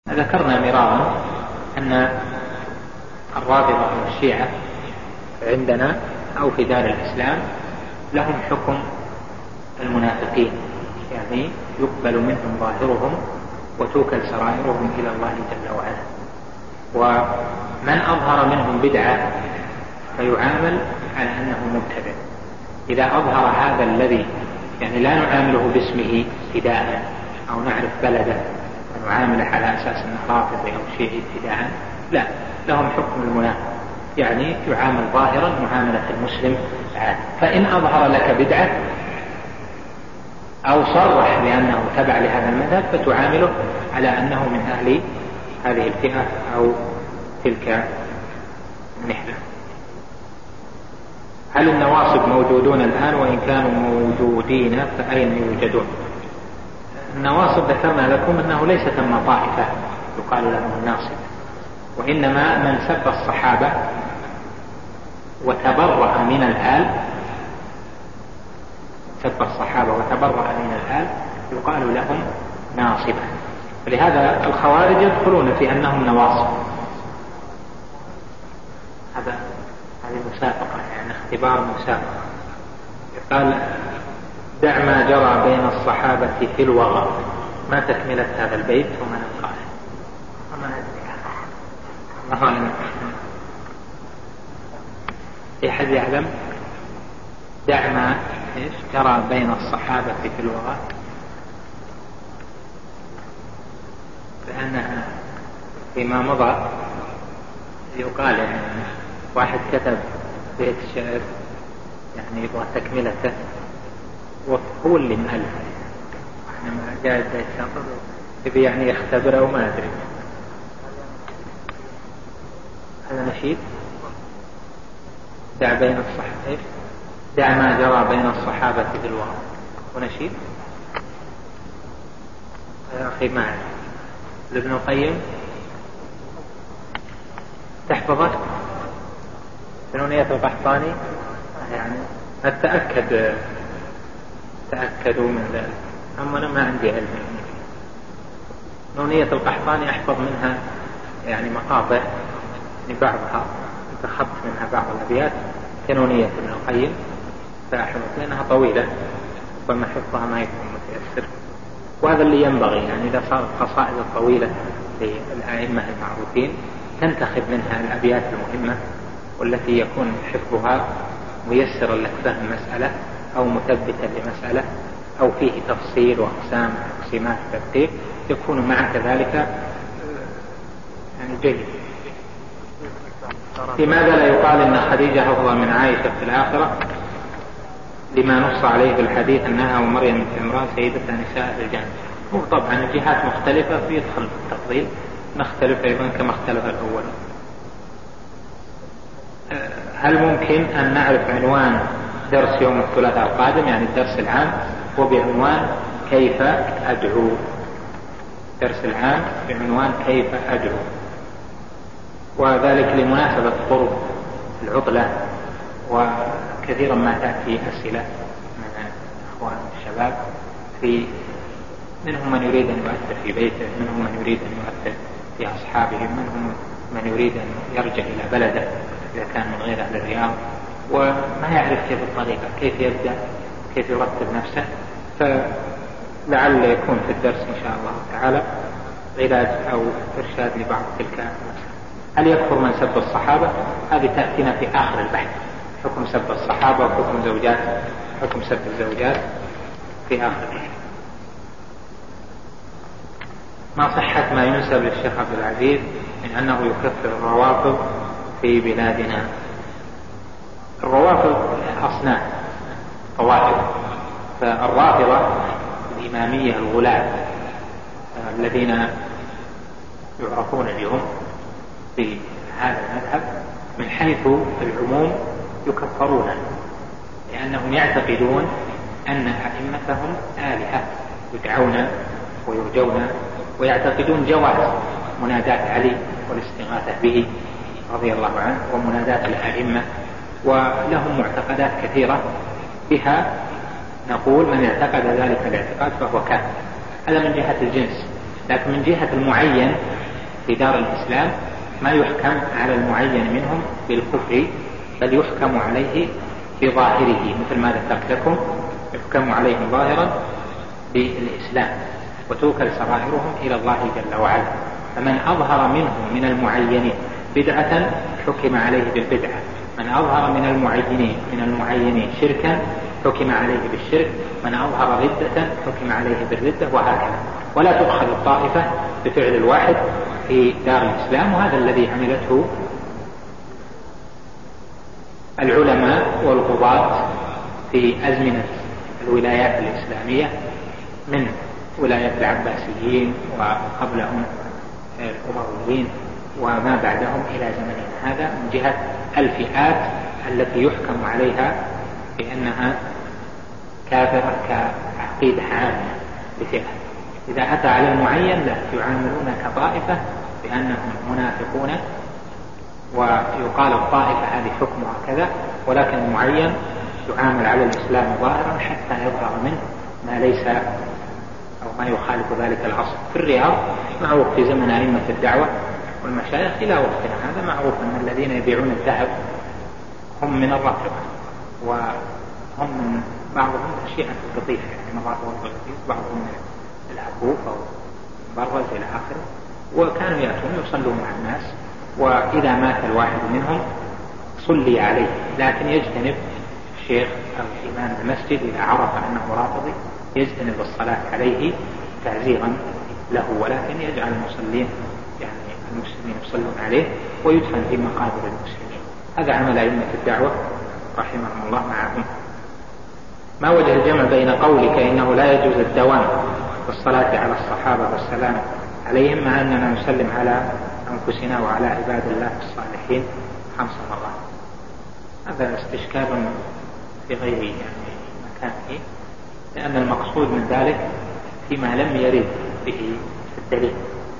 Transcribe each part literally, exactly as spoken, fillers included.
ذكرنا مرارا أن الرافضة والشيعة عندنا أو في دار الإسلام لهم حكم المنافقين، يعني يقبل منهم ظاهرهم وتوكل سرائرهم إلى الله جل وعلا. ومن أظهر منهم بدعة فيعامل على أنه مبتدع. إذا أظهر هذا الذي يعني لا نعامله باسمه ابتداء أو نعرف بلده ونعامله على أساس أنه رافضي أو شيعي ابتداء، لا، لهم حكم المنافق، يعني يعامل ظاهرا معاملة المسلم عادي. فإن أظهر لك بدعة أو صرح بأنه تبع لهذا المذهب فتعامله على أنه من أهل هذه الفئة أو تلك النحلة. هل النواصب موجودون الآن؟ وإن كانوا موجودين فأين يوجدون؟ النواصب ذكرنا لكم أنه ليس ثم طائفة يقال لهم الناصب، وإنما من سب الصحابة وتبرأ من الآل، سب الصحابة وتبرأ من الآل يقال لهم ناصبة. ولهذا الخوارج يدخلون في أنهم نواصب. هذا هذه مسابقة، يعني اختبار مسابقة. يقال دع ما جرى بين الصحابة في الوغى. ما تكملة هذا البيت وما نقاله؟ وما ندري. الله أي حد يعلم؟ دع ما إيش جرى بين الصحابة في الوغى، لأنها فيما مضى يقال يعني واحد كتب بيت شعر يعني يبغى تكملته وهو اللي مألف، احنا ما جاء بيت شعر يبي يعني يختبره وما أدري. هذا نشيد دع بين الصحابة، دع ما جرى بين الصحابة في الوغى ونشيد. يا أخي ما أعرف. لابن القيم تحفظت نونية القحطاني، يعني أتأكد تأكدوا من ذلك، أما أنا ما عندي علم. نونية القحطاني أحفظ منها يعني مقاطع، يعني بعضها انتخبت منها بعض الأبيات كنونية ابن القيم فأحفظ، لأنها طويلة ربما حفظها ما يكون متيسر، وهذا اللي ينبغي. يعني إذا صارت قصائد الطويلة للأئمة المعروفين تنتخب منها الأبيات المهمة والتي يكون حفظها ميسرا لك فهم مسألة أو مثبتا لمسألة أو فيه تفصيل وأقسام تقسيمات ترتيب، يكون معك ذلك يعني جيد. لماذا لا يقال إن خديجة أفضل من عائشة في الآخرة لما نص عليه في الحديث أنها ومريم بنت عمران سيدة نساء الجنة؟ وطبعا الجهات مختلفة فيدخل في التفضيل، نختلف أيضا كما اختلف الأول. هل ممكن أن نعرف عنوان درس يوم الثلاثاء القادم، يعني الدرس العام، وبعنوان كيف أدعو؟ درس العام بعنوان كيف أدعو، وذلك لمناسبة قرب العطلة، وكثيرا ما تأتي أسئلة من أخوان الشباب، في منهم من يريد أن يؤثر في بيته، منهم من يريد أن يؤثر في أصحابه، منهم من يريد أن يرجع إلى بلده إذا كان من غير أهل الرياض، وما يعرف كيف الطريقة، كيف يبدأ، كيف يرتب نفسه. فلعل يكون في الدرس إن شاء الله تعالى علاج أو إرشاد لبعض تلك المسائل. هل يكفر من سب الصحابة؟ هذه تأتينا في آخر البحث، حكم سب الصحابة وحكم زوجات حكم سب الزوجات في آخر البحث. ما صحة ما ينسب للشيخ عبد العزيز من أنه يكفر الروافض في بلادنا؟ الروافض أصناف طوائف، فالرافضة الإمامية الغلاة الذين يعرفون اليوم في هذا المذهب من حيث العموم يكفرون، لأنهم يعتقدون أن أئمتهم آلهة يدعون ويرجون، ويعتقدون جواز منادات علي والاستغاثة به رضي الله عنه ومنادات الأئمة، ولهم معتقدات كثيرة بها نقول من اعتقد ذلك الاعتقاد فهو كافر. هذا من جهة الجنس. لكن من جهة المعين في دار الإسلام ما يحكم على المعين منهم بالكفر، بل يحكم عليه بظاهره، مثل ما ذكرت لكم يحكم عليه ظاهرا بالإسلام، وتوكل سرائرهم إلى الله جل وعلا. فمن أظهر منهم من المعينين بدعة حكم عليه بالبدعة، من أظهر من المعينين من المعينين شركا حكم عليه بالشرك، من أظهر ردة حكم عليه بالردة، وهكذا. ولا تؤخذ الطائفة بفعل الواحد في دار الإسلام، وهذا الذي عملته العلماء والقضاة في أزمنة الولايات الإسلامية من ولاية العباسيين وقبلهم الأمويين وما بعدهم إلى زمننا هذا، من جهة الفئات التي يحكم عليها بأنها كافرة كعقيدة عامة بفئة. إذا أتى على المعين لا، يعاملون كطائفة بأنهم منافقون، ويقال الطائفة هذه حكمها كذا، ولكن المعين يعامل على الإسلام ظاهرا حتى يظهر منه ما ليس أو ما يخالف ذلك الأصل. في الرياض معروف في زمن أئمة الدعوة والمشايخ إلى وقتنا هذا معروف أن الذين يبيعون الذهب هم من الرافضة، وهم من بعضهم شيعة القطيفة، يعني مراته والقطيف، بعضهم من العكوف أو برز إلى آخره، وكانوا يأتون يصلون مع الناس، وإذا مات الواحد منهم صلي عليه، لكن يجتنب الشيخ أو إمام المسجد إذا عرف أنه رافضي يجتنب الصلاة عليه تعزيرا له، ولكن يجعل المصلين يعني المسلمين يصلون عليه ويدفن في مقابر المسلمين. هذا عمل أئمة الدعوة رحمهم الله معهم. ما وجه الجمع بين قولك إنه لا يجوز الدوام بالصلاة على الصحابة والسلام عليهم مع أننا نسلم على أنفسنا وعلى عباد الله الصالحين خمس مرات؟ هذا استشكال في غير يعني مكانه، لأن المقصود من ذلك فيما لم يرد به في الدليل،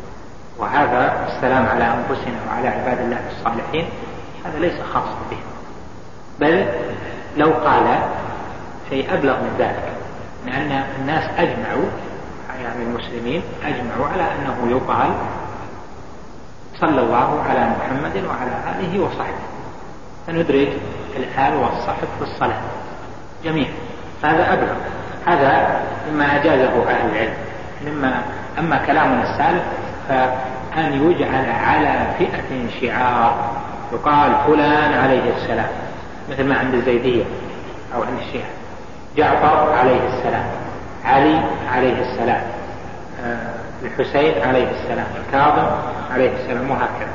وهذا السلام على أنفسنا وعلى عباد الله الصالحين هذا ليس خاصا به، بل لو قال شيء أبلغ من ذلك، لأن الناس أجمعوا يعني المسلمين أجمعوا على أنه يقال صلى الله على محمد وعلى آله وصحبه، فندرج الآل والصحب في الصلاة جميعا، هذا أبلغ، هذا مما أجازه أهل العلم. مما أما كلامنا السالف فأن يجعل على فئة شعار يقال فلان عليه السلام، مثل ما عند الزيدية أو عند الشيعة، جعفر عليه السلام، علي عليه السلام، الحسين عليه السلام، الكاظم عليه السلام، وهكذا.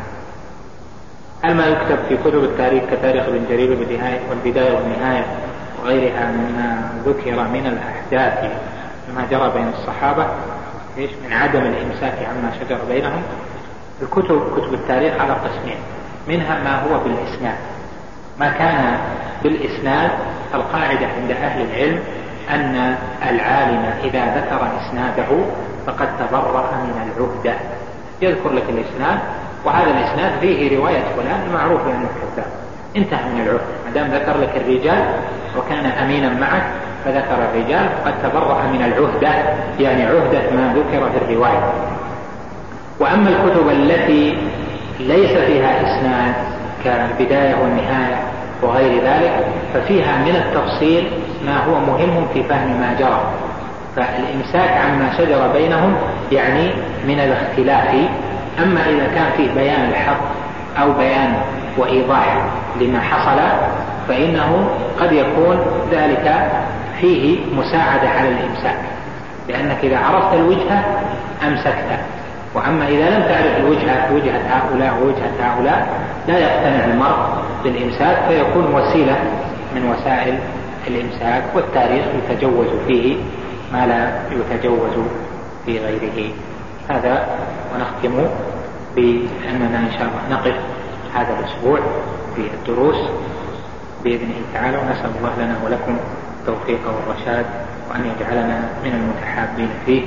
هل ما يكتب في كتب التاريخ كتاريخ ابن جرير والبداية والنهاية وغيرها مما ذكر من الأحداث ما جرى بين الصحابة إيش من عدم الإمساك عما شجر بينهم؟ الكتب كتب التاريخ على قسمين، منها ما هو بالإسناد، ما كان بالإسناد القاعدة عند أهل العلم أن العالم إذا ذكر إسناده فقد تبرأ من العهدة، يذكر لك الإسناد وهذا الإسناد فيه رواية فلان معروف أنه كذاب، انتهى من العهدة، ما دام ذكر لك الرجال وكان أمينا معك فذكر الرجال فقد تبرأ من العهدة، يعني عهدة ما ذكر في الرواية. وأما الكتب التي ليس فيها إسناد كالبداية والنهاية وغير ذلك ففيها من التفصيل ما هو مهم في فهم ما جرى، فالإمساك عما شجر بينهم يعني من الاختلاف. أما إذا كان فيه بيان الحق أو بيان وإيضاح لما حصل فإنه قد يكون ذلك فيه مساعدة على الإمساك، لأنك إذا عرفت الوجهة أمسكت، وأما إذا لم تعرف الوجهة وجهة هؤلاء ووجهة هؤلاء لا يقتنع المرء بالإمساك، فيكون وسيلة من وسائل الإمساك، والتاريخ يتجوز فيه ما لا يتجوز في غيره. هذا، ونختم بأننا إن شاء الله نقف هذا الأسبوع في الدروس بإذنه تعالى، ونسأل الله لنا ولكم التوفيق والرشاد وأن يجعلنا من المتحابين فيه.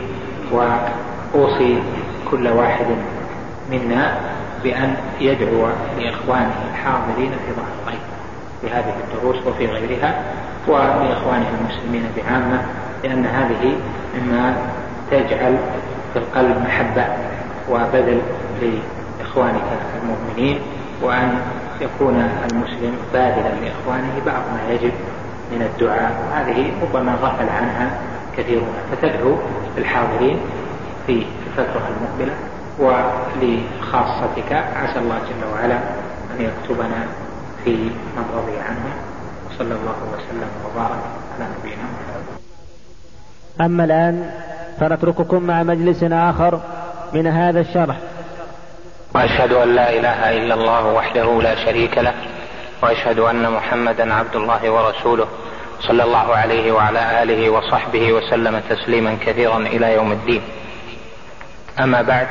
وأوصي كل واحد منا بأن يدعو لإخوانه الحاضرين في ظهر الغيب في هذه الدروس وفي غيرها، ولإخوانه المسلمين بعامة، لأن هذه مما تجعل في القلب محبة وبذل لإخوانك المؤمنين، وأن يكون المسلم باذلا لإخوانه بعض ما يجب من الدعاء، وهذه ربما غفل عنها كثيرون، فتدعو الحاضرين في الفترة المقبلة ولخاصتك، عسى الله جل وعلا أن يكتبنا في من رضي عنهم. صلى الله وسلم وبارك على نبينا محمد. أما الآن فنترككم مع مجلس آخر من هذا الشرح. وأشهد أن لا إله إلا الله وحده لا شريك له، وأشهد أن محمدا عبد الله ورسوله، صلى الله عليه وعلى آله وصحبه وسلم تسليما كثيرا إلى يوم الدين. أما بعد،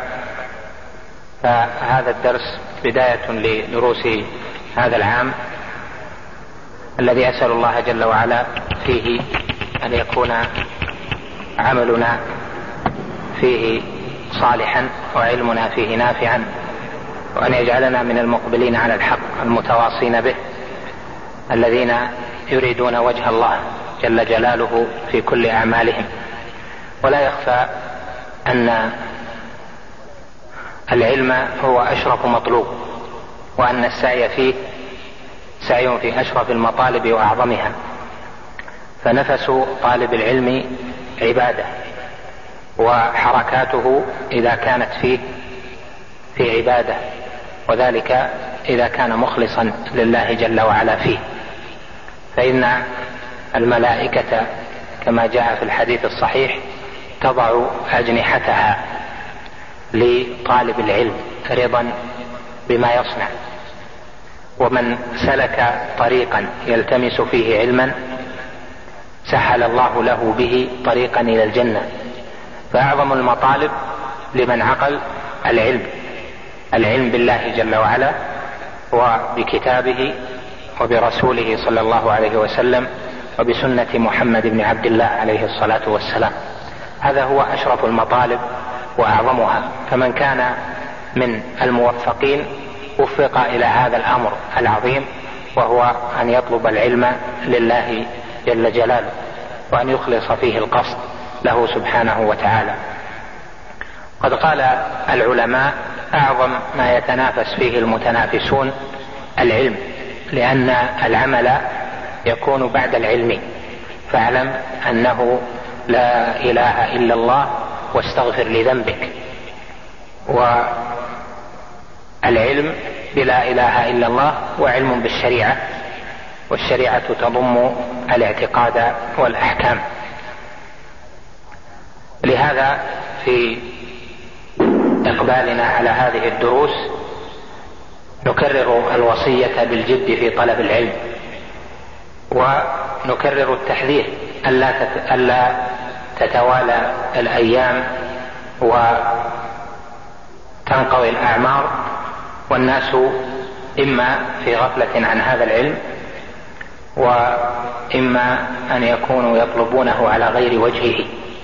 فهذا الدرس بداية لدروس هذا العام الذي أسأل الله جل وعلا فيه أن يكون عملنا فيه صالحا وعلمنا فيه نافعا، وأن يجعلنا من المقبلين على الحق المتواصين به، الذين يريدون وجه الله جل جلاله في كل أعمالهم. ولا يخفى أن العلم هو أشرف مطلوب، وأن السعي فيه سعي في أشرف المطالب وأعظمها، فنفس طالب العلم عبادة، وحركاته إذا كانت فيه في عبادة، وذلك إذا كان مخلصا لله جل وعلا فيه. فإن الملائكة كما جاء في الحديث الصحيح تضع أجنحتها لطالب العلم رضا بما يصنع، ومن سلك طريقا يلتمس فيه علما سهل الله له به طريقا إلى الجنة. فأعظم المطالب لمن عقل العلم العلم بالله جل وعلا وبكتابه وبرسوله صلى الله عليه وسلم وبسنة محمد بن عبد الله عليه الصلاة والسلام. هذا هو أشرف المطالب وأعظمها. فمن كان من الموفقين وفق إلى هذا الأمر العظيم، وهو أن يطلب العلم لله جل جلاله، وأن يخلص فيه القصد له سبحانه وتعالى. قد قال العلماء: أعظم ما يتنافس فيه المتنافسون العلم، لأن العمل يكون بعد العلم. فاعلم أنه لا إله إلا الله واستغفر لذنبك. والعلم بلا إله إلا الله وعلم بالشريعة، والشريعة تضم الاعتقاد والأحكام. لهذا في إقبالنا على هذه الدروس نكرر الوصية بالجد في طلب العلم، ونكرر التحذير ألا تتوالى الأيام وتنقضي الأعمار والناس إما في غفلة عن هذا العلم، وإما أن يكونوا يطلبونه على غير وجهه.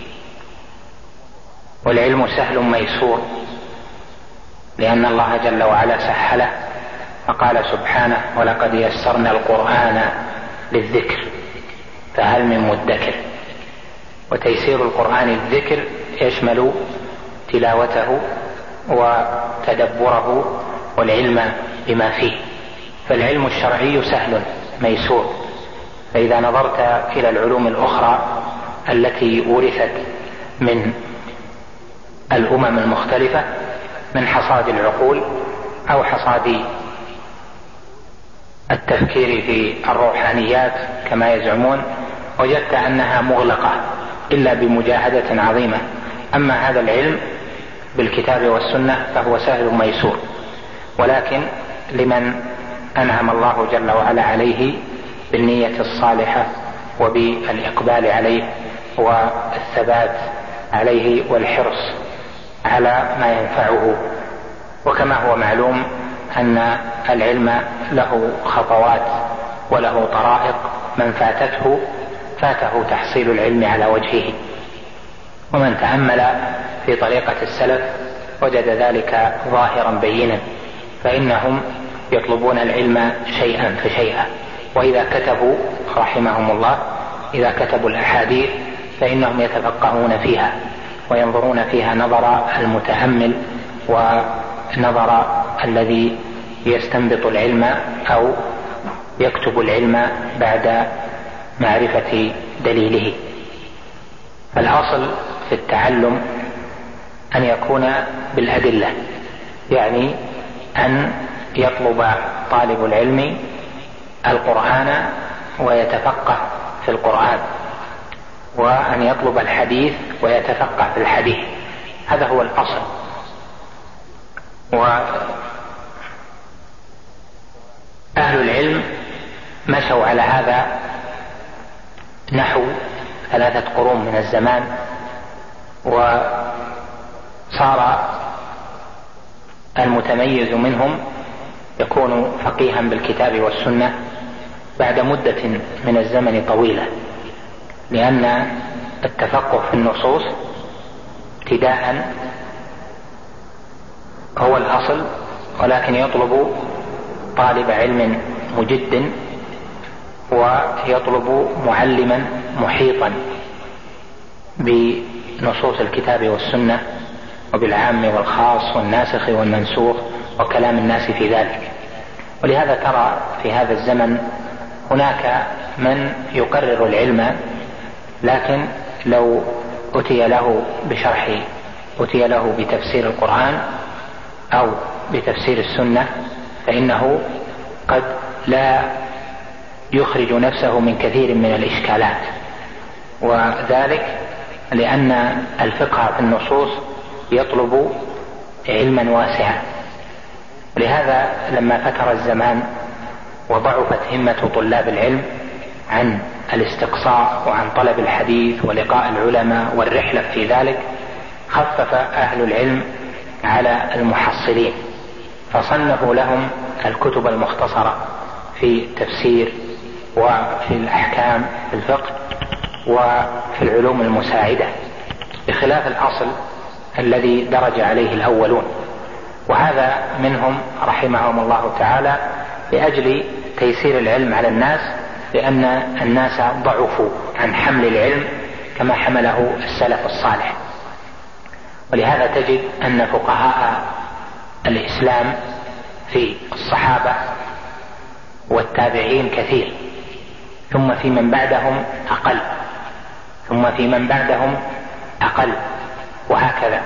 والعلم سهل ميسور، لأن الله جل وعلا سهله، فقال سبحانه: ولقد يسرنا القرآن للذكر فهل من مدكر. وتيسير القرآن للذكر يشمل تلاوته وتدبره والعلم بما فيه. فالعلم الشرعي سهل ميسور. فإذا نظرت إلى العلوم الأخرى التي ورثت من الأمم المختلفة من حصاد العقول أو حصاد التفكير في الروحانيات كما يزعمون، وجدت أنها مغلقة إلا بمجاهدة عظيمة. أما هذا العلم بالكتاب والسنة فهو سهل ميسور، ولكن لمن أنعم الله جل وعلا عليه بالنية الصالحة وبالإقبال عليه والثبات عليه والحرص على ما ينفعه. وكما هو معلوم أن العلم له خطوات وله طرائق، من فاتته فاته تحصيل العلم على وجهه. ومن تأمل في طريقة السلف وجد ذلك ظاهرا بينا، فإنهم يطلبون العلم شيئا فشيئا. وإذا كتبوا رحمهم الله إذا كتبوا الأحاديث فإنهم يتفقهون فيها، وينظرون فيها نظر المتأمل ونظر الذي يستنبط العلم أو يكتب العلم بعد معرفة دليله. الأصل في التعلم أن يكون بالأدلة، يعني أن يطلب طالب العلم القرآن ويتفقه في القرآن، وأن يطلب الحديث ويتفقه في الحديث، هذا هو الأصل. وأهل العلم مشوا على هذا نحو ثلاثة قرون من الزمان، وصار المتميز منهم يكون فقيها بالكتاب والسنة بعد مدة من الزمن طويلة، لأن التفقه في النصوص ابتداء هو الأصل، ولكن يطلب طالب علم مجد ويطلب معلما محيطا بنصوص الكتاب والسنة وبالعام والخاص والناسخ والمنسوخ وكلام الناس في ذلك. ولهذا ترى في هذا الزمن هناك من يقرر العلم، لكن لو أتي له بشرح أتي له بتفسير القرآن أو بتفسير السنة فإنه قد لا يخرج نفسه من كثير من الإشكالات، وذلك لأن الفقه في النصوص يطلب علما واسعا. لهذا لما فتر الزمان وضعفت همة طلاب العلم عن الاستقصاء وعن طلب الحديث ولقاء العلماء والرحلة في ذلك، خفف أهل العلم على المحصلين فصنفوا لهم الكتب المختصرة في التفسير وفي الأحكام في الفقه وفي العلوم المساعدة، بخلاف الأصل الذي درج عليه الأولون. وهذا منهم رحمهم الله تعالى لأجل تيسير العلم على الناس، لأن الناس ضعفوا عن حمل العلم كما حمله السلف الصالح. ولهذا تجد أن فقهاء الإسلام في الصحابة والتابعين كثير، ثم في من بعدهم أقل، ثم في من بعدهم أقل، وهكذا.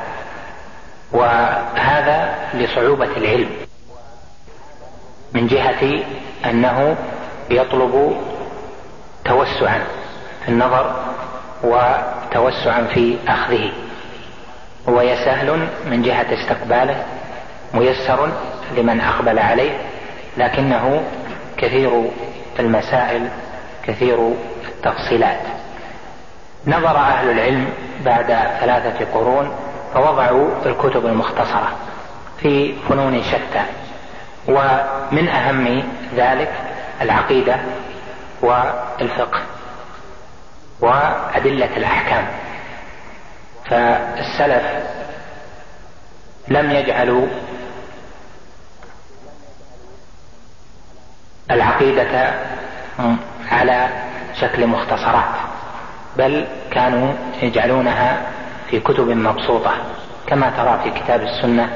وهذا لصعوبة العلم من جهة أنه يطلب توسعا في النظر وتوسعا في أخذه، هو يسهل من جهة استقباله، ميسر لمن أقبل عليه، لكنه كثير المسائل كثير التفصيلات. نظر أهل العلم بعد ثلاثة قرون فوضعوا الكتب المختصرة في فنون شتى، ومن أهم ذلك العقيدة والفقه وأدلة الأحكام. فالسلف لم يجعلوا العقيدة على شكل مختصرات، بل كانوا يجعلونها في كتب مبسوطة، كما ترى في كتاب السنة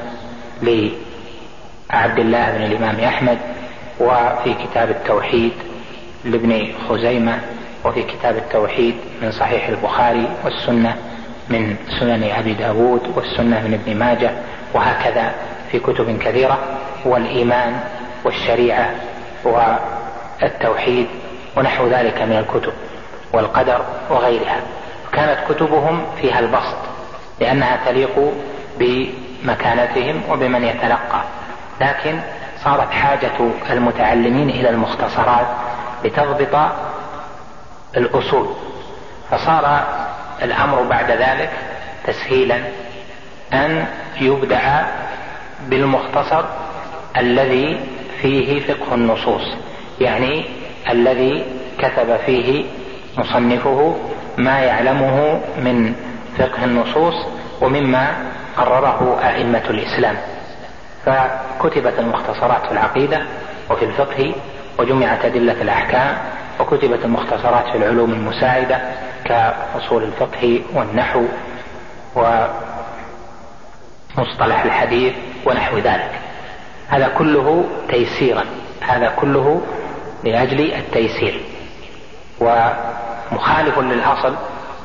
لعبد الله بن الإمام أحمد، وفي كتاب التوحيد لابن خزيمة، وفي كتاب التوحيد من صحيح البخاري، والسنة من سنن أبي داود، والسنة من ابن ماجه، وهكذا في كتب كثيرة، والإيمان والشريعة والتوحيد ونحو ذلك من الكتب، والقدر وغيرها. كانت كتبهم فيها البسط لأنها تليق بمكانتهم وبمن يتلقى، لكن صارت حاجة المتعلمين إلى المختصرات لتضبط الأصول، فصار الأمر بعد ذلك تسهيلا أن يبدأ بالمختصر الذي فيه فقه النصوص، يعني الذي كتب فيه مصنفه ما يعلمه من فقه النصوص ومما قرره أئمة الإسلام. فكتبت المختصرات في العقيدة وفي الفقه، وجمعت أدلة الأحكام، وكتبت المختصرات في العلوم المساعدة كأصول الفقه والنحو ومصطلح الحديث ونحو ذلك. هذا كله تيسيرا، هذا كله لأجل التيسير ومخالف للأصل،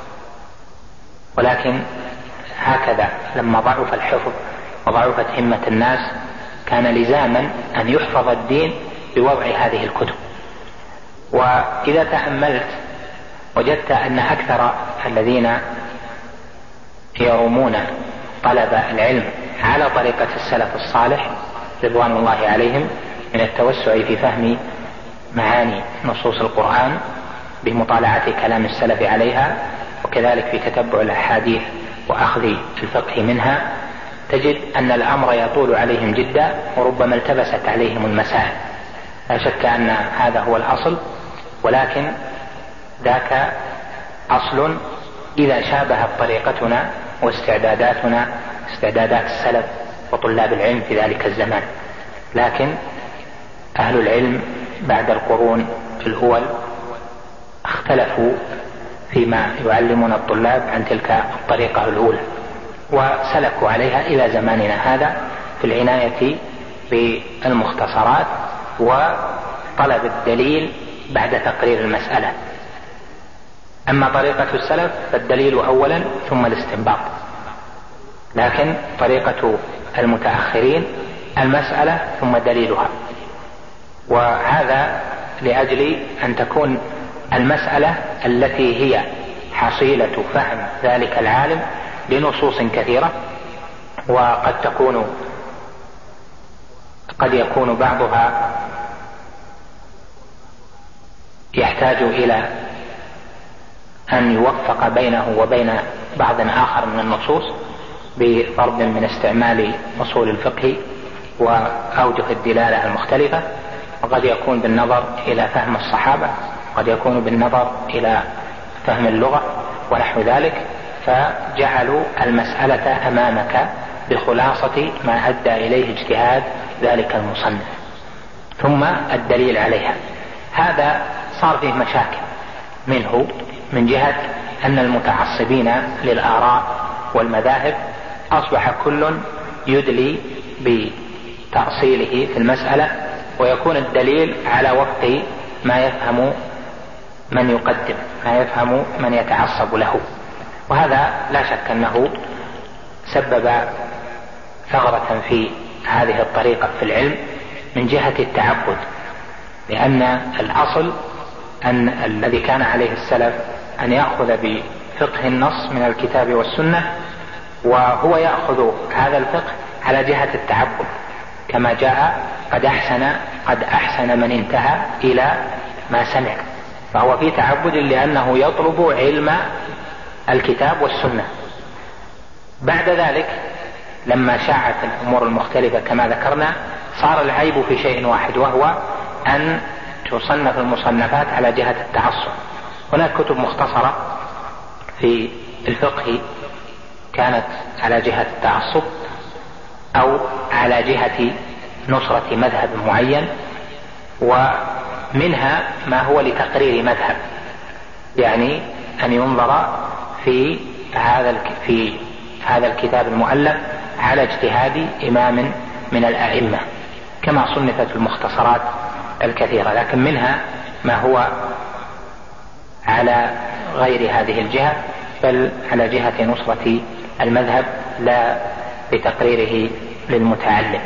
ولكن هكذا لما ضعف الحفظ وضعفت همة الناس كان لزاما أن يحفظ الدين بوضع هذه الكتب. وإذا تأملت وجدت أن أكثر الذين يرومون طلب العلم على طريقة السلف الصالح رضوان الله عليهم من التوسع في فهم معاني نصوص القرآن بمطالعة كلام السلف عليها، وكذلك في تتبع الأحاديث وأخذ الفقه منها، تجد أن الأمر يطول عليهم جدا وربما التبست عليهم المسائل. لا شك أن هذا هو الأصل، ولكن ذاك أصل إذا شابهت طريقتنا واستعداداتنا استعدادات السلف وطلاب العلم في ذلك الزمان. لكن أهل العلم بعد القرون الأول اختلفوا فيما يعلمون الطلاب عن تلك الطريقة الأولى، وسلكوا عليها إلى زماننا هذا في العناية بالمختصرات وطلب الدليل بعد تقرير المسألة. أما طريقة السلف فالدليل أولا ثم الاستنباط، لكن طريقة المتأخرين المسألة ثم دليلها. وهذا لأجل أن تكون المسألة التي هي حصيلة فهم ذلك العالم لنصوص كثيرة، وقد تكون قد يكون بعضها يحتاج إلى أن يوفق بينه وبين بعض آخر من النصوص بضرب من استعمال أصول الفقه وأوجه الدلالة المختلفة، وقد يكون بالنظر إلى فهم الصحابة، قد يكون بالنظر إلى فهم اللغة ونحو ذلك، فجعلوا المسألة أمامك بخلاصة ما أدى إليه اجتهاد ذلك المصنف ثم الدليل عليها. هذا صار فيه مشاكل، منه من جهة أن المتعصبين للآراء والمذاهب أصبح كل يدلي بتأصيله في المسألة، ويكون الدليل على وفق ما يفهم من يقدم، ما يفهم من يتعصب له. وهذا لا شك أنه سبب ثغرة في هذه الطريقة في العلم من جهة التعبد، لأن الأصل أن الذي كان عليه السلف أن يأخذ بفقه النص من الكتاب والسنة، وهو يأخذ هذا الفقه على جهة التعبد كما جاء قد أحسن قد أحسن من انتهى إلى ما سمع، فهو في تعبد لأنه يطلب علم الكتاب والسنة. بعد ذلك لما شاعت الأمور المختلفة كما ذكرنا صار العيب في شيء واحد، وهو أن تصنف المصنفات على جهة التعصب. هناك كتب مختصرة في الفقه كانت على جهة التعصب أو على جهة نصرة مذهب معين، ومنها ما هو لتقرير مذهب، يعني أن ينظر في هذا في هذا الكتاب المؤلف على اجتهاد إمام من الأئمة كما صنفت المختصرات الكثيرة، لكن منها ما هو على غير هذه الجهة بل على جهة نصرة المذهب لا لتقريره للمتعلم.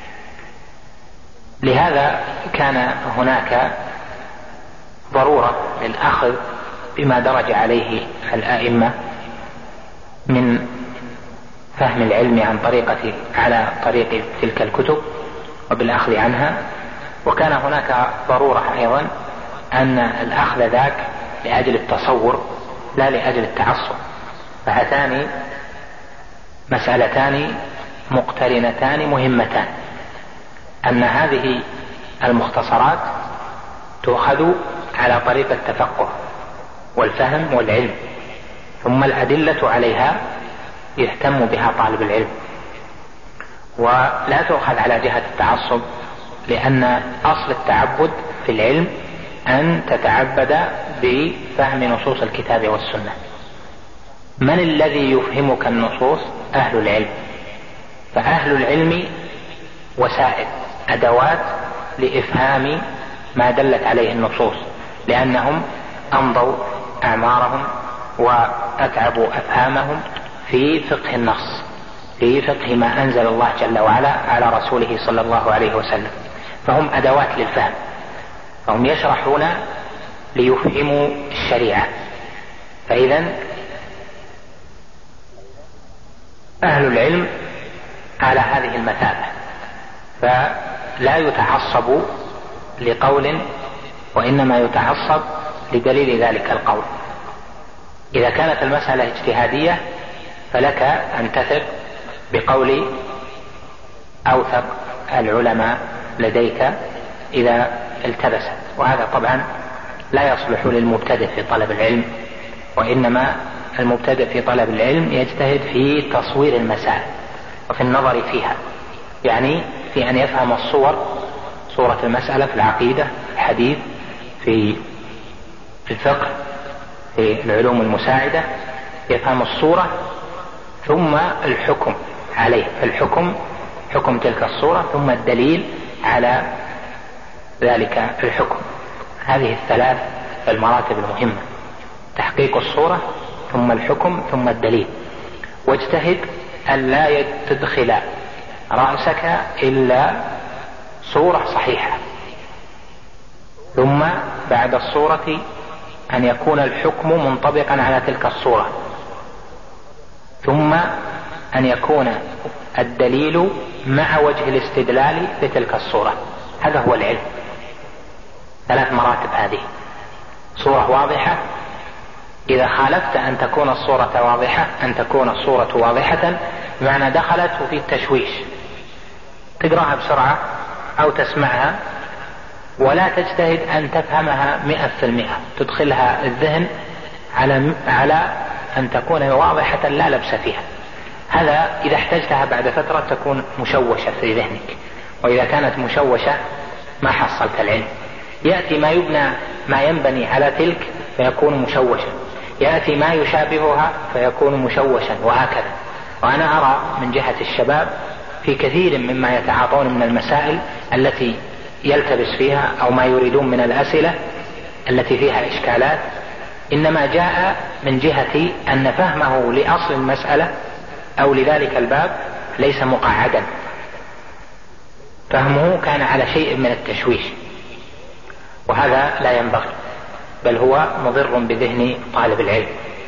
لهذا كان هناك ضرورة للأخذ بما درج عليه الأئمة من فهم العلم عن طريقة على طريق تلك الكتب وبالأخذ عنها، وكان هناك ضرورة أيضا أن الأخذ ذاك لأجل التصور لا لأجل التعصب، فهاتان مسألتان مقترنتان مهمتان، أن هذه المختصرات تؤخذ على طريق التفقه والفهم والعلم، ثم الأدلة عليها يهتم بها طالب العلم، ولا تؤخذ على جهة التعصب، لأن أصل التعبد في العلم أن تتعبد بفهم نصوص الكتاب والسنة. من الذي يفهمك النصوص؟ أهل العلم. فأهل العلم وسائل، أدوات لإفهام ما دلت عليه النصوص، لأنهم أمضوا أعمارهم وأتعبوا أفهامهم في فقه النص، في فقه ما أنزل الله جل وعلا على رسوله صلى الله عليه وسلم، فهم أدوات للفهم، فهم يشرحون ليفهموا الشريعة. فإذا أهل العلم على هذه المثابة، فلا يتعصب لقول، وإنما يتعصب لدليل ذلك القول. إذا كانت المسألة اجتهادية فلك أن تثق بقول أوثق العلماء لديك إذا التبست، وهذا طبعا لا يصلح للمبتدئ في طلب العلم، وإنما المبتدئ في طلب العلم يجتهد في تصوير المسائل وفي النظر فيها، يعني في أن يفهم الصور، صورة المسألة في العقيدة، في الحديث، في الفقه، في العلوم المساعدة، يفهم الصورة ثم الحكم عليه، الحكم حكم تلك الصورة ثم الدليل على ذلك الحكم. هذه الثلاث المراتب المهمة: تحقيق الصورة ثم الحكم ثم الدليل. واجتهد أن لا تدخل رأسك إلا صورة صحيحة، ثم بعد الصورة أن يكون الحكم منطبقا على تلك الصورة، ثم أن يكون الدليل مع وجه الاستدلال بتلك الصورة. هذا هو العلم، ثلاث مراتب هذه: صورة واضحة، إذا خالفت أن تكون الصورة واضحة، أن تكون الصورة واضحة بمعنى دخلت في التشويش، تقرأها بسرعة أو تسمعها ولا تجتهد أن تفهمها مئة في المئة، تدخلها الذهن على على أن تكون واضحة لا لبس فيها. هذا إذا احتجتها بعد فترة تكون مشوشة في ذهنك، وإذا كانت مشوشة ما حصلت العلم. يأتي ما يبنى ما ينبني على تلك فيكون مشوشا، يأتي ما يشابهها فيكون مشوشا، وهكذا. وأنا أرى من جهة الشباب في كثير مما يتعاطون من المسائل التي يلتبس فيها أو ما يريدون من الأسئلة التي فيها إشكالات، إنما جاء من جهة أن فهمه لأصل المسألة أو لذلك الباب ليس مقعدا، فهمه كان على شيء من التشويش، وهذا لا ينبغي، بل هو مضر بذهن طالب العلم.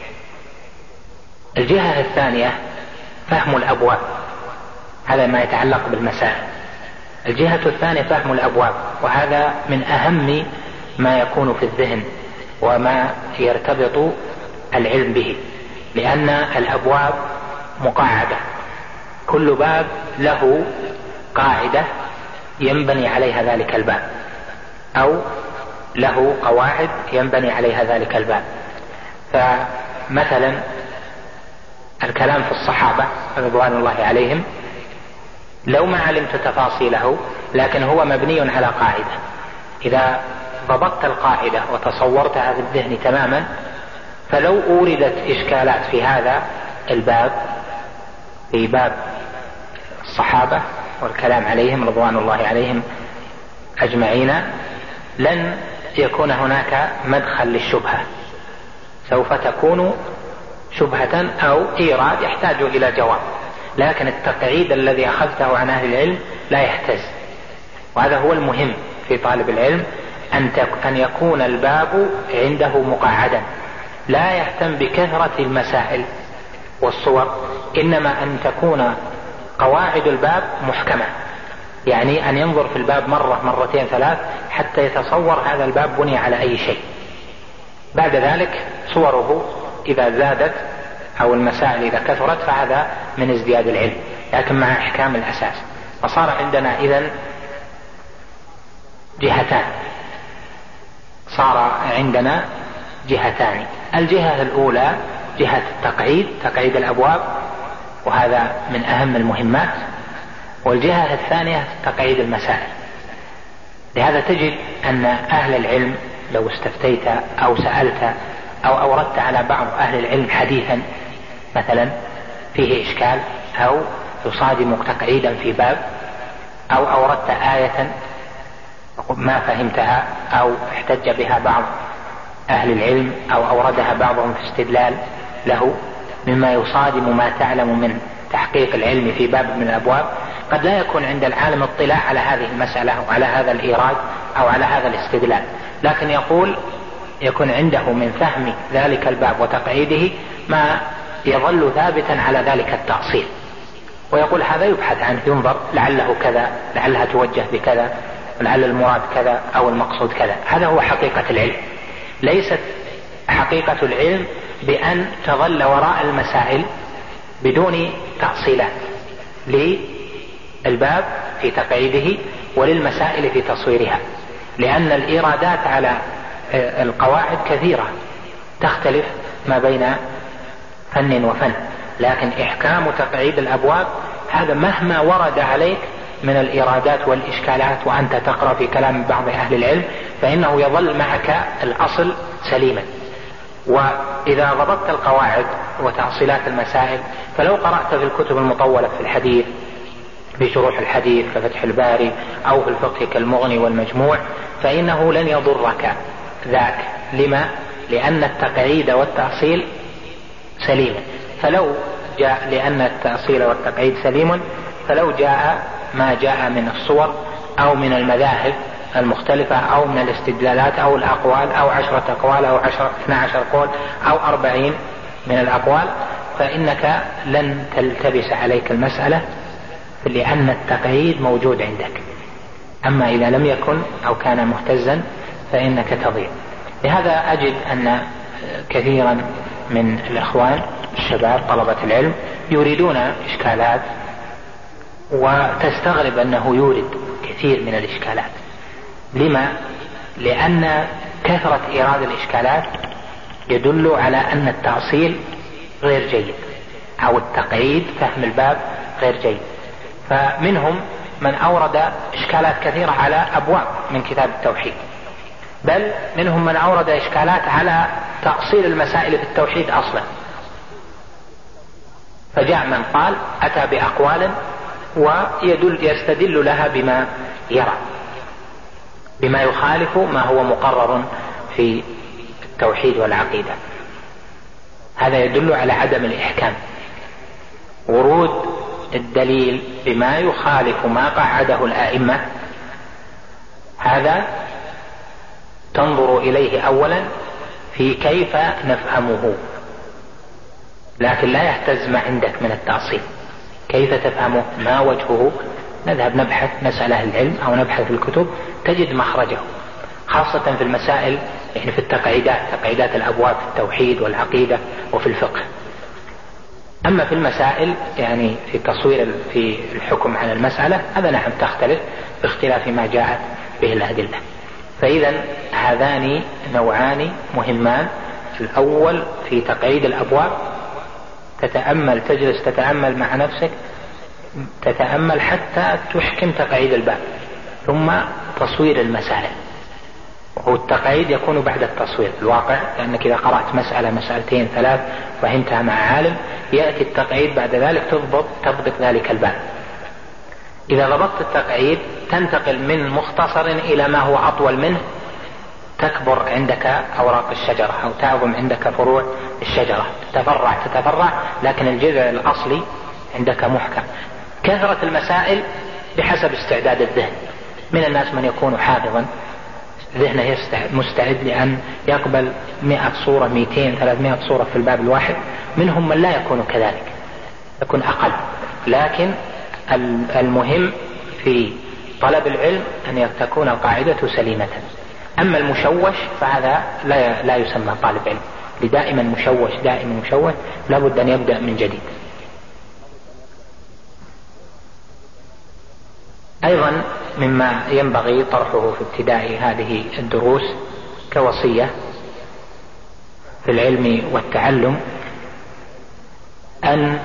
الجهة الثانية فهم الأبواب، هذا ما يتعلق بالمسائل. الجهة الثانية فهم الأبواب، وهذا من أهم ما يكون في الذهن وما يرتبط العلم به، لأن الأبواب مقعدة، كل باب له قاعدة ينبني عليها ذلك الباب، أو له قواعد ينبني عليها ذلك الباب. فمثلا الكلام في الصحابة رضوان الله عليهم لو ما علمت تفاصيله لكن هو مبني على قاعدة، إذا ضبطت القاعدة وتصورتها في الذهن تماما، فلو أوردت إشكالات في هذا الباب، في باب الصحابة والكلام عليهم رضوان الله عليهم أجمعين، لن يكون هناك مدخل للشبهة، سوف تكون شبهة أو إيراد يحتاج إلى جواب، لكن التقعيد الذي أخذته عن أهل العلم لا يهتز. وهذا هو المهم في طالب العلم، أن يكون الباب عنده مقعدا، لا يهتم بكثرة المسائل والصور، إنما أن تكون قواعد الباب محكمة، يعني أن ينظر في الباب مرة مرتين ثلاث حتى يتصور هذا الباب بني على أي شيء. بعد ذلك صوره إذا زادت أو المسائل إذا كثرت فهذا من ازدياد العلم، لكن مع إحكام الأساس. فصار عندنا إذن جهتان، صار عندنا جهتان. الجهة الأولى جهة التقعيد، تقعيد الأبواب، وهذا من أهم المهمات. والجهة الثانية تقعيد المسائل. لهذا تجد أن أهل العلم لو استفتيت أو سألت أو أوردت على بعض أهل العلم حديثا مثلا فيه إشكال أو يصادم تقعيدا في باب، أو أوردت آية ما فهمتها أو احتج بها بعض أهل العلم أو أوردها بعضهم في استدلال له مما يصادم ما تعلم من تحقيق العلم في باب من الأبواب، قد لا يكون عند العالم اطلاع على هذه المسألة أو على هذا الإيراد أو على هذا الاستدلال، لكن يقول يكون عنده من فهم ذلك الباب وتقعيده ما يظل ثابتا على ذلك التأصيل، ويقول هذا يبحث عنه، ينظر لعله كذا، لعلها توجه بكذا، لعل المراد كذا أو المقصود كذا. هذا هو حقيقة العلم. ليست حقيقة العلم بأن تظل وراء المسائل بدون تأصيلات للباب في تقعيده وللمسائل في تصويرها، لأن الإيرادات على القواعد كثيرة تختلف ما بين فن وفن، لكن إحكام تقعيد الأبواب هذا مهما ورد عليك من الإيرادات والإشكالات وأنت تقرأ في كلام بعض أهل العلم فإنه يظل معك الأصل سليما. وإذا ضبطت القواعد وتأصيلات المسائل، فلو قرأت في الكتب المطولة في الحديث في شروح الحديث كفتح الباري أو في الفقه كالمغني والمجموع، فإنه لن يضرك ذاك. لما؟ لأن التقعيد والتأصيل سليم. فلو جاء لأن التأصيل والتقعيد سليم فلو جاء ما جاء من الصور أو من المذاهب المختلفة أو من الاستدلالات أو الأقوال أو عشرة أقوال أو عشرة اثنى عشر قول أو أربعين من الأقوال، فإنك لن تلتبس عليك المسألة لأن التقعيد موجود عندك. أما إذا لم يكن أو كان مهتزا فإنك تضيع. لهذا أجد أن كثيرا من الإخوان الشباب طلبة العلم يريدون إشكالات، وتستغرب أنه يورد كثير من الإشكالات. لما؟ لأن كثرة إيراد الإشكالات يدل على أن التأصيل غير جيد أو التقعيد فهم الباب غير جيد. فمنهم من أورد إشكالات كثيرة على أبواب من كتاب التوحيد، بل منهم من أورد إشكالات على تأصيل المسائل في التوحيد أصلا. فجاء من قال أتى بأقوال ويدل يستدل لها بما يرى، بما يخالف ما هو مقرر في التوحيد والعقيدة. هذا يدل على عدم الإحكام. ورود الدليل بما يخالف ما قعده الآئمة هذا تنظر إليه أولا في كيف نفهمه، لكن لا يهتز ما عندك من التأصيل. كيف تفهمه؟ ما وجهه؟ نذهب نبحث، نسأل أهل العلم أو نبحث في الكتب تجد مخرجه، خاصة في المسائل يعني في التقعيدات، تقعيدات الأبواب في التوحيد والعقيدة وفي الفقه. أما في المسائل يعني في تصوير في الحكم على المسألة هذا نعم تختلف باختلاف ما جاءت به الأدلة. فإذا هذان نوعان مهمان. الأول في تقعيد الأبواب تتأمل، تجلس تتأمل مع نفسك، تتأمل حتى تحكم تقعيد الباب، ثم تصوير المسائل. والتقعيد يكون بعد التصوير الواقع، لأنك إذا قرأت مسألة مسألتين ثلاث فهمتها مع عالم يأتي التقعيد بعد ذلك تضبط تضبط ذلك الباب. إذا ضبطت التقعيد تنتقل من مختصر إلى ما هو أطول منه، تكبر عندك أوراق الشجرة أو تعظم عندك فروع الشجرة، تتفرع تتفرع لكن الجذع الأصلي عندك محكم. كثرة المسائل بحسب استعداد الذهن. من الناس من يكون حافظا ذهنه مستعد لأن يقبل مئة صورة مئتين ثلاثمائة صورة في الباب الواحد، منهم من لا يكون كذلك، يكون أقل. لكن المهم في طلب العلم أن تكون القاعدة سليمة. أما المشوش فهذا لا لا يسمى طالب علم، لدائما مشوش دائما مشوش لابد أن يبدأ من جديد. أيضا مما ينبغي طرحه في ابتداء هذه الدروس كوصية في العلم والتعلم أن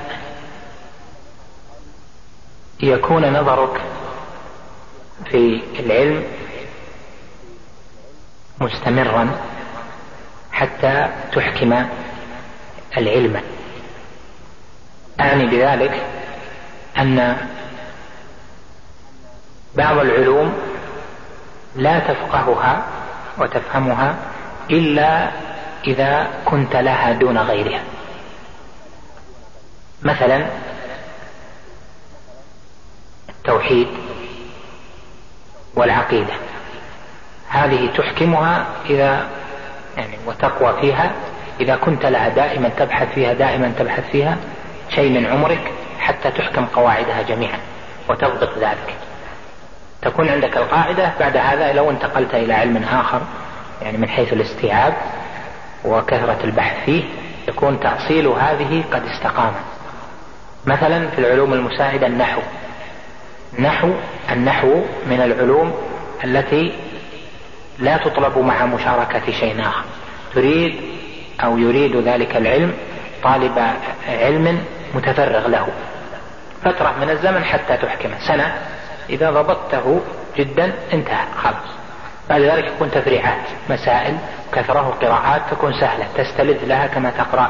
يكون نظرك في العلم مستمرا حتى تحكم العلم. أعني بذلك أن بعض العلوم لا تفقهها وتفهمها إلا إذا كنت لها دون غيرها. مثلا التوحيد والعقيدة، هذه تحكمها إذا يعني وتقوى فيها إذا كنت لها دائما تبحث فيها دائما تبحث فيها شيء من عمرك حتى تحكم قواعدها جميعا وتضبط ذلك. تكون عندك القاعدة، بعد هذا لو انتقلت إلى علم آخر يعني من حيث الاستيعاب وكثرة البحث فيه يكون تأصيل هذه قد استقام. مثلا في العلوم المساعدة النحو نحو النحو من العلوم التي لا تطلب مع مشاركة شيء آخر، تريد أو يريد ذلك العلم طالب علم متفرغ له فترة من الزمن حتى تحكمه، سنة إذا ضبطته جدا انتهى خلاص. بعد ذلك يكون تفريعات مسائل كثره قراءات تكون سهلة تستلذ لها كما تقرأ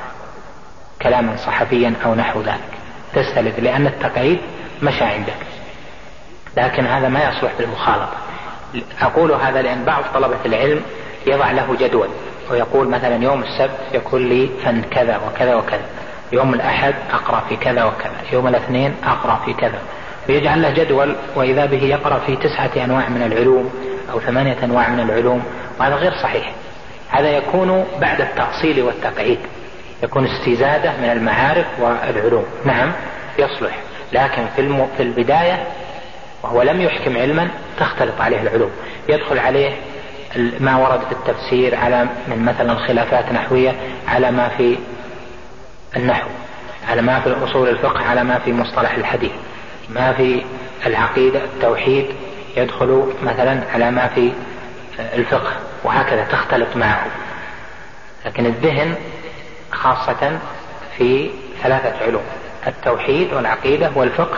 كلاما صحفيا أو نحو ذلك تستلذ لأن التقعيد مشى عندك. لكن هذا ما يصلح بالمخالطة. أقول هذا لأن بعض طلبة العلم يضع له جدول ويقول مثلا يوم السبت يكون لي فن كذا وكذا وكذا، يوم الأحد أقرأ في كذا وكذا، يوم الاثنين أقرأ في كذا، ويجعل له جدول وإذا به يقرأ في تسعة أنواع من العلوم أو ثمانية أنواع من العلوم، وهذا غير صحيح. هذا يكون بعد التأصيل والتقعيد، يكون استزادة من المعارف والعلوم. نعم يصلح، لكن في, في البداية وهو لم يحكم علما تختلط عليه العلوم، يدخل عليه ما ورد في التفسير على من مثلا خلافات نحوية على ما في النحو، على ما في أصول الفقه، على ما في مصطلح الحديث، ما في العقيدة التوحيد يدخل مثلا على ما في الفقه، وهكذا تختلط معه. لكن الذهن خاصة في ثلاثة علوم: التوحيد والعقيدة والفقه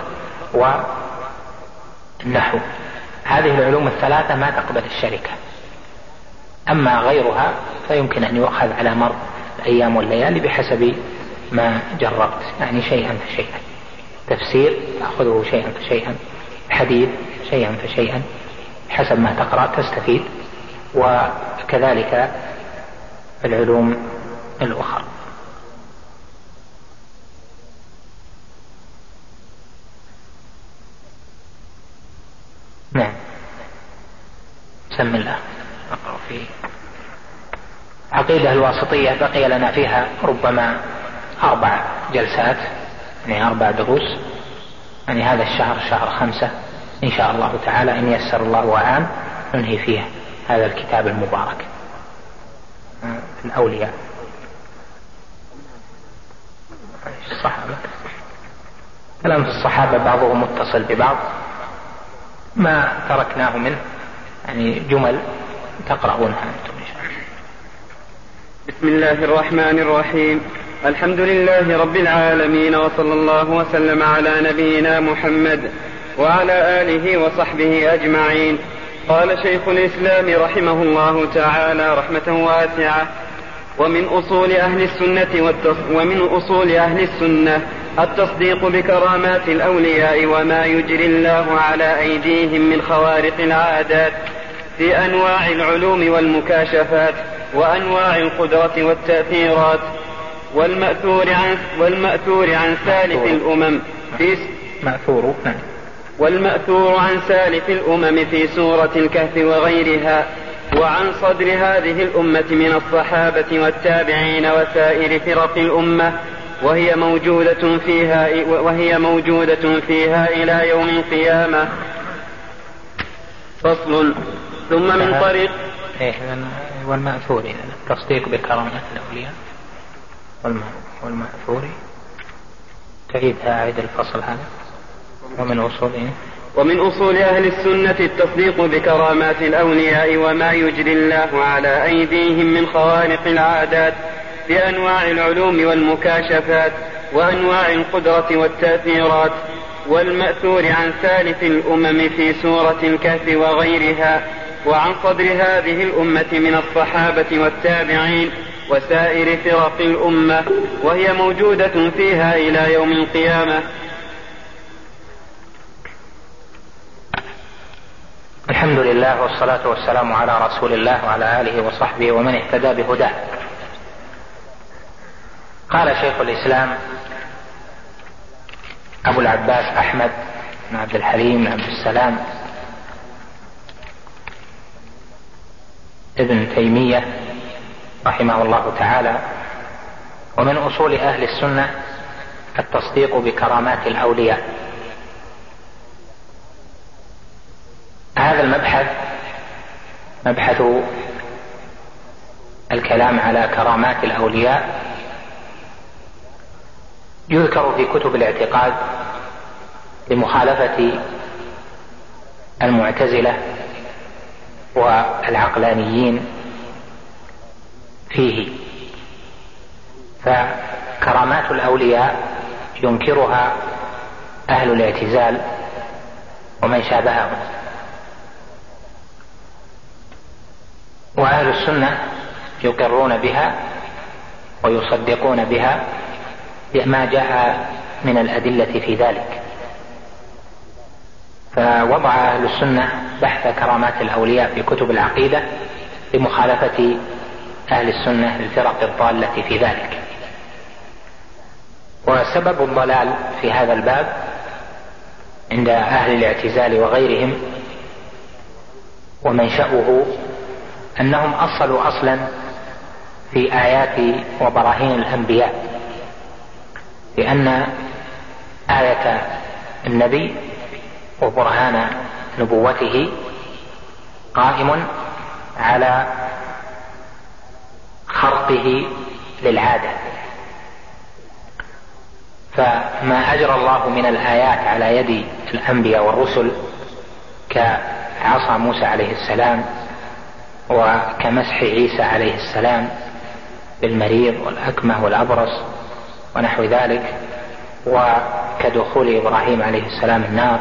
والنحو. هذه العلوم الثلاثة ما تقبل الشركة، أما غيرها فيمكن أن يؤخذ على مر الأيام والليالي بحسب ما جربت، يعني شيئا فشيئا. تفسير تأخذه شيئا فشيئا، حديث شيئا فشيئا، حسب ما تقرأ تستفيد، وكذلك العلوم الأخرى. نعم بسم الله. نقرأ في عقيدة الواسطية، بقي لنا فيها ربما أربع جلسات، يعني أربع دروس، يعني هذا الشهر شهر خمسة إن شاء الله تعالى إن يسر الله وعان ننهي فيها هذا الكتاب المبارك في الأولياء. الصحابة كلام في الصحابة بعضهم متصل ببعض، ما تركناه منه يعني جمل تقرؤونها أنتم إن شاء الله. بسم الله الرحمن الرحيم. الحمد لله رب العالمين، وصلى الله وسلم على نبينا محمد وعلى آله وصحبه أجمعين. قال شيخ الإسلام رحمه الله تعالى رحمة واسعة: ومن أصول أهل السنة والتص... ومن أصول أهل السنة التصديق بكرامات الأولياء وما يجري الله على أيديهم من خوارق العادات في أنواع العلوم والمكاشفات وأنواع القدرة والتأثيرات، والمأثور عن والمأثور عن سالف الأمم في مأثور والمأثور عن سالف الأمم في سورة الكهف وغيرها، وعن صدر هذه الأمة من الصحابة والتابعين وسائر فرق الأمة، وهي موجودة فيها وهي موجودة فيها إلى يوم القيامة. فصل. ثم من طريق والمأثور التصديق بكرامات الأولياء والمأثور تعيدها عيد الفصل هذا. ومن أصول ومن أصول أهل السنة التصديق بكرامات الأولياء وما يجري الله على أيديهم من خوارق العادات في أنواع العلوم والمكاشفات وأنواع القدرة والتأثيرات، والمأثور عن سالف الأمم في سورة الكهف وغيرها، وعن صدر هذه الأمة من الصحابة والتابعين وسائر فرق الأمة، وهي موجودة فيها إلى يوم القيامة. الحمد لله والصلاة والسلام على رسول الله وعلى آله وصحبه ومن اهتدى بهداه. قال شيخ الإسلام أبو العباس أحمد بن عبد الحليم بن عبد السلام ابن تيمية رحمه الله تعالى: ومن أصول أهل السنة التصديق بكرامات الأولياء. هذا المبحث مبحث الكلام على كرامات الأولياء يذكر في كتب الاعتقاد لمخالفة المعتزلة والعقلانيين فيه. فكرامات الأولياء ينكرها أهل الاعتزال ومن شابههم، وأهل السنة يقرون بها ويصدقون بها بما جاء من الأدلة في ذلك. فوضع أهل السنة بحث كرامات الأولياء في كتب العقيدة لمخالفة أهل السنة للفرق الضالة في ذلك. وسبب الضلال في هذا الباب عند أهل الاعتزال وغيرهم ومنشأه أنهم أصلوا أصلا في آيات وبراهين الأنبياء، لأن آية النبي وبرهان نبوته قائم على خرقه للعادة. فما أجرى الله من الآيات على يد الأنبياء والرسل كعصا موسى عليه السلام، وكمسح عيسى عليه السلام بالمريض والأكمه والأبرص ونحو ذلك، وكدخول إبراهيم عليه السلام النار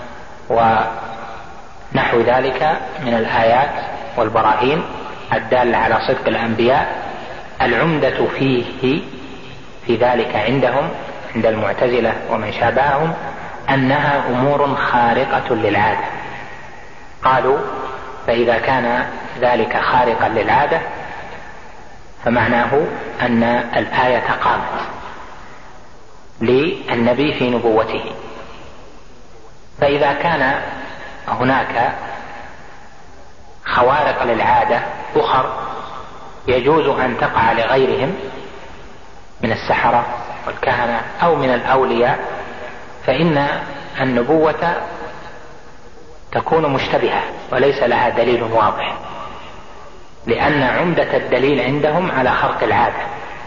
ونحو ذلك من الآيات والبراهين الدالة على صدق الأنبياء. العمدة فيه في ذلك عندهم عند المعتزلة ومن شابههم أنها أمور خارقة للعادة. قالوا: فإذا كان ذلك خارقا للعادة فمعناه أن الآية قامت للنبي في نبوته. فإذا كان هناك خوارق للعادة أخر يجوز أن تقع لغيرهم من السحرة والكهنة أو من الأولياء، فإن النبوة تكون مشتبهة وليس لها دليل واضح، لأن عمدة الدليل عندهم على خرق العادة،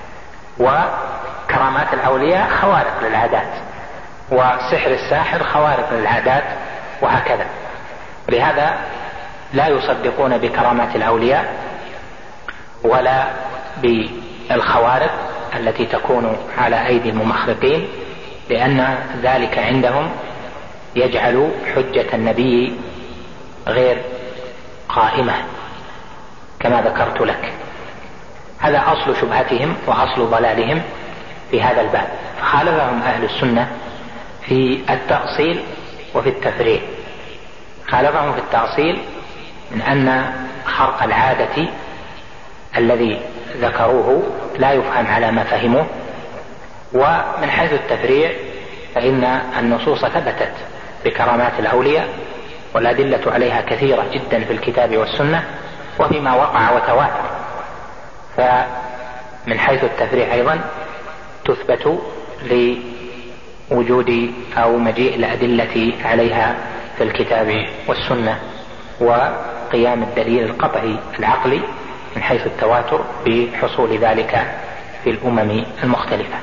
وكرامات الأولياء خوارق للعادات، وسحر الساحر خوارق للعادات، وهكذا. لهذا لا يصدقون بكرامات الأولياء ولا بالخوارق التي تكون على أيدي الممخرقين، لأن ذلك عندهم يجعل حجة النبي غير قائمة كما ذكرت لك. هذا أصل شبهتهم وأصل ضلالهم في هذا الباب. فخالفهم أهل السنة في التأصيل وفي التفريع. خالفهم في التأصيل من أن خرق العادة الذي ذكروه لا يفهم على ما فهموه، ومن حيث التفريع فإن النصوص ثبتت بكرامات الأولياء والأدلة عليها كثيرة جدا في الكتاب والسنة وفيما وقع وتواتر. فمن حيث التفريع أيضا تثبت لوجود أو مجيء الأدلة عليها في الكتاب والسنة، وقيام الدليل القطعي العقلي من حيث التواتر بحصول ذلك في الأمم المختلفة.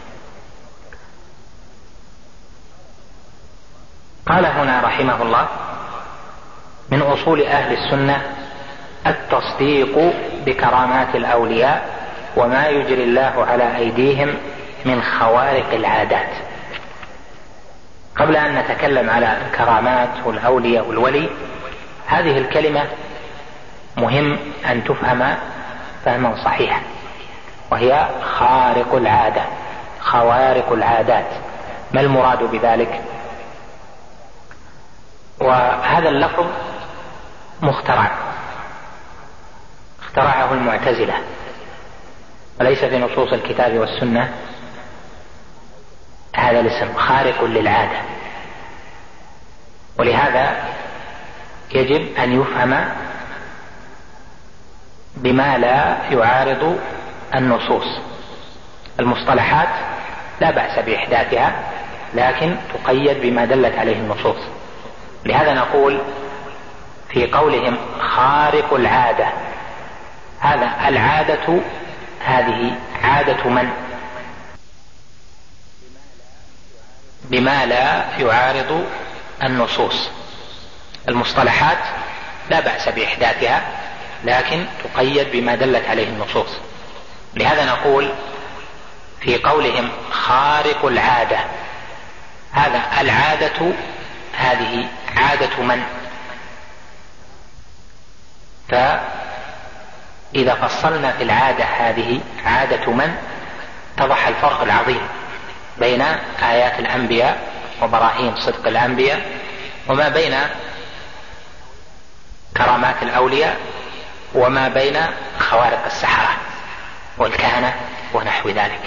قال هنا رحمه الله: من أصول أهل السنة التصديق بكرامات الأولياء وما يجري الله على أيديهم من خوارق العادات. قبل أن نتكلم على الكرامات والأولياء والولي، هذه الكلمة مهم أن تفهم فهما صحيحا. وهي خارق العادة، خوارق العادات. ما المراد بذلك؟ وهذا اللفظ مخترع، اخترعه المعتزلة، وليس في نصوص الكتاب والسنة هذا الاسم خارق للعادة، ولهذا يجب أن يفهم بما لا يعارض النصوص. المصطلحات لا بأس بإحداثها، لكن تقيد بما دلت عليه النصوص. لهذا نقول في قولهم خارق العادة، هذا العادة هذه عادة من؟ بما لا يعارض النصوص. المصطلحات لا بأس بإحداثها، لكن تقيد بما دلت عليه النصوص. لهذا نقول في قولهم خارق العادة، هذا العادة هذه عادة من؟ فإذا فصلنا في العادة هذه عادة من، اتضح الفرق العظيم بين آيات الأنبياء وبراهين صدق الأنبياء، وما بين كرامات الأولياء، وما بين خوارق السحرة والكهنة ونحو ذلك.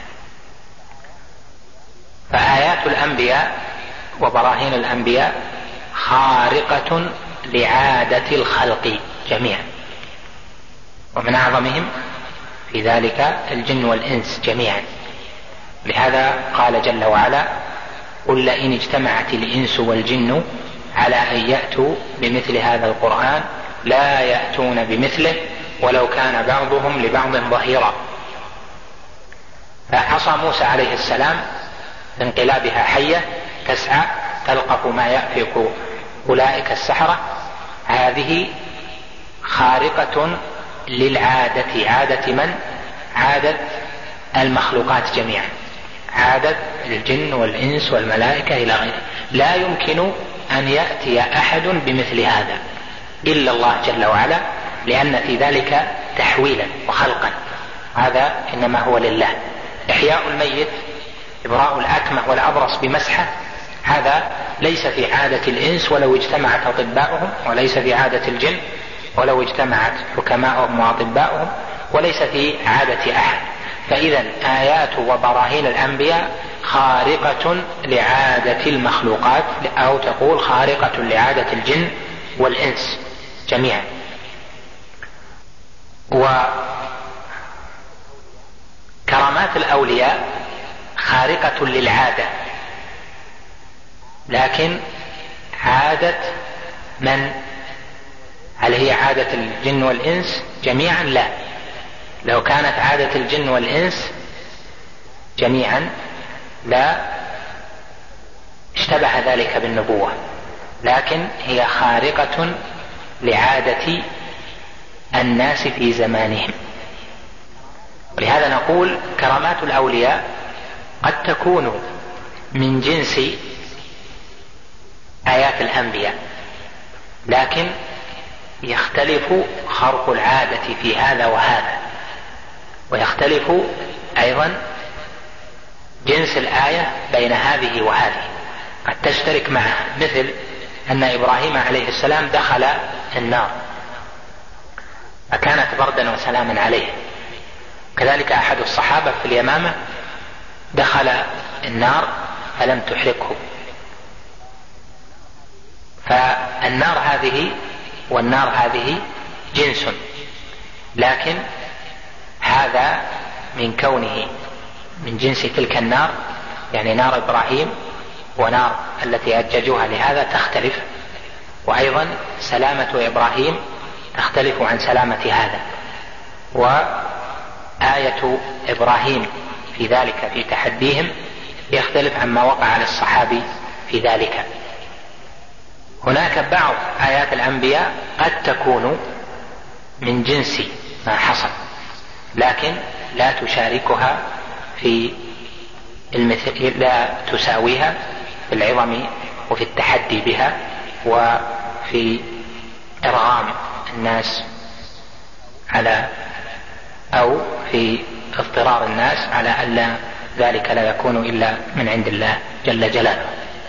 فآيات الأنبياء وبراهين الأنبياء خارقة لعادة الخلق جميعا، ومن أعظمهم في ذلك الجن والإنس جميعا. لهذا قال جل وعلا: قل لئن اجتمعت الإنس والجن على أن يأتوا بمثل هذا القرآن لا يأتون بمثله ولو كان بعضهم لبعض ظهيرا. فعصا موسى عليه السلام بانقلابها حية تسعى تلقف ما يأفك أولئك السحرة، هذه خارقة للعادة. عادة من؟ عادة المخلوقات جميعا، عادة الجن والإنس والملائكة إلى غيره. لا يمكن أن يأتي أحد بمثل هذا إلا الله جل وعلا، لأن في ذلك تحويلا وخلقا، هذا إنما هو لله. إحياء الميت، إبراء الأكمه والأبرص بمسحة، هذا ليس في عادة الإنس ولو اجتمعت أطباؤهم، وليس في عادة الجن ولو اجتمعت حكماؤهم وأطباؤهم، وليس في عادة أحد. فإذا آيات وبراهين الأنبياء خارقة لعادة المخلوقات، أو تقول خارقة لعادة الجن والإنس جميعا. وكرامات الأولياء خارقة للعادة، لكن عادة من؟ هل هي عادة الجن والإنس جميعا؟ لا. لو كانت عادة الجن والإنس جميعا لا اشتبه ذلك بالنبوة، لكن هي خارقة لعادة الناس في زمانهم. ولهذا نقول كرامات الأولياء قد تكون من جنس آيات الأنبياء، لكن يختلف خرق العادة في هذا وهذا، ويختلف أيضا جنس الآية بين هذه وهذه، قد تشترك معها. مثل أن إبراهيم عليه السلام دخل النار فكانت بردا وسلاما عليه، كذلك أحد الصحابة في اليمامة دخل النار فلم تحرقه. فالنار هذه والنار هذه جنس، لكن هذا من كونه من جنس تلك النار، يعني نار إبراهيم ونار التي أججوها لهذا تختلف، وأيضا سلامة إبراهيم تختلف عن سلامة هذا، وآية إبراهيم في ذلك في تحديهم يختلف عما وقع للصحابي في ذلك. هناك بعض آيات الأنبياء قد تكون من جنس ما حصل، لكن لا تشاركها في المثل، لا تساويها في العظم وفي التحدي بها وفي إرغام الناس على أو في اضطرار الناس على أن ذلك لا يكون إلا من عند الله جل جلاله.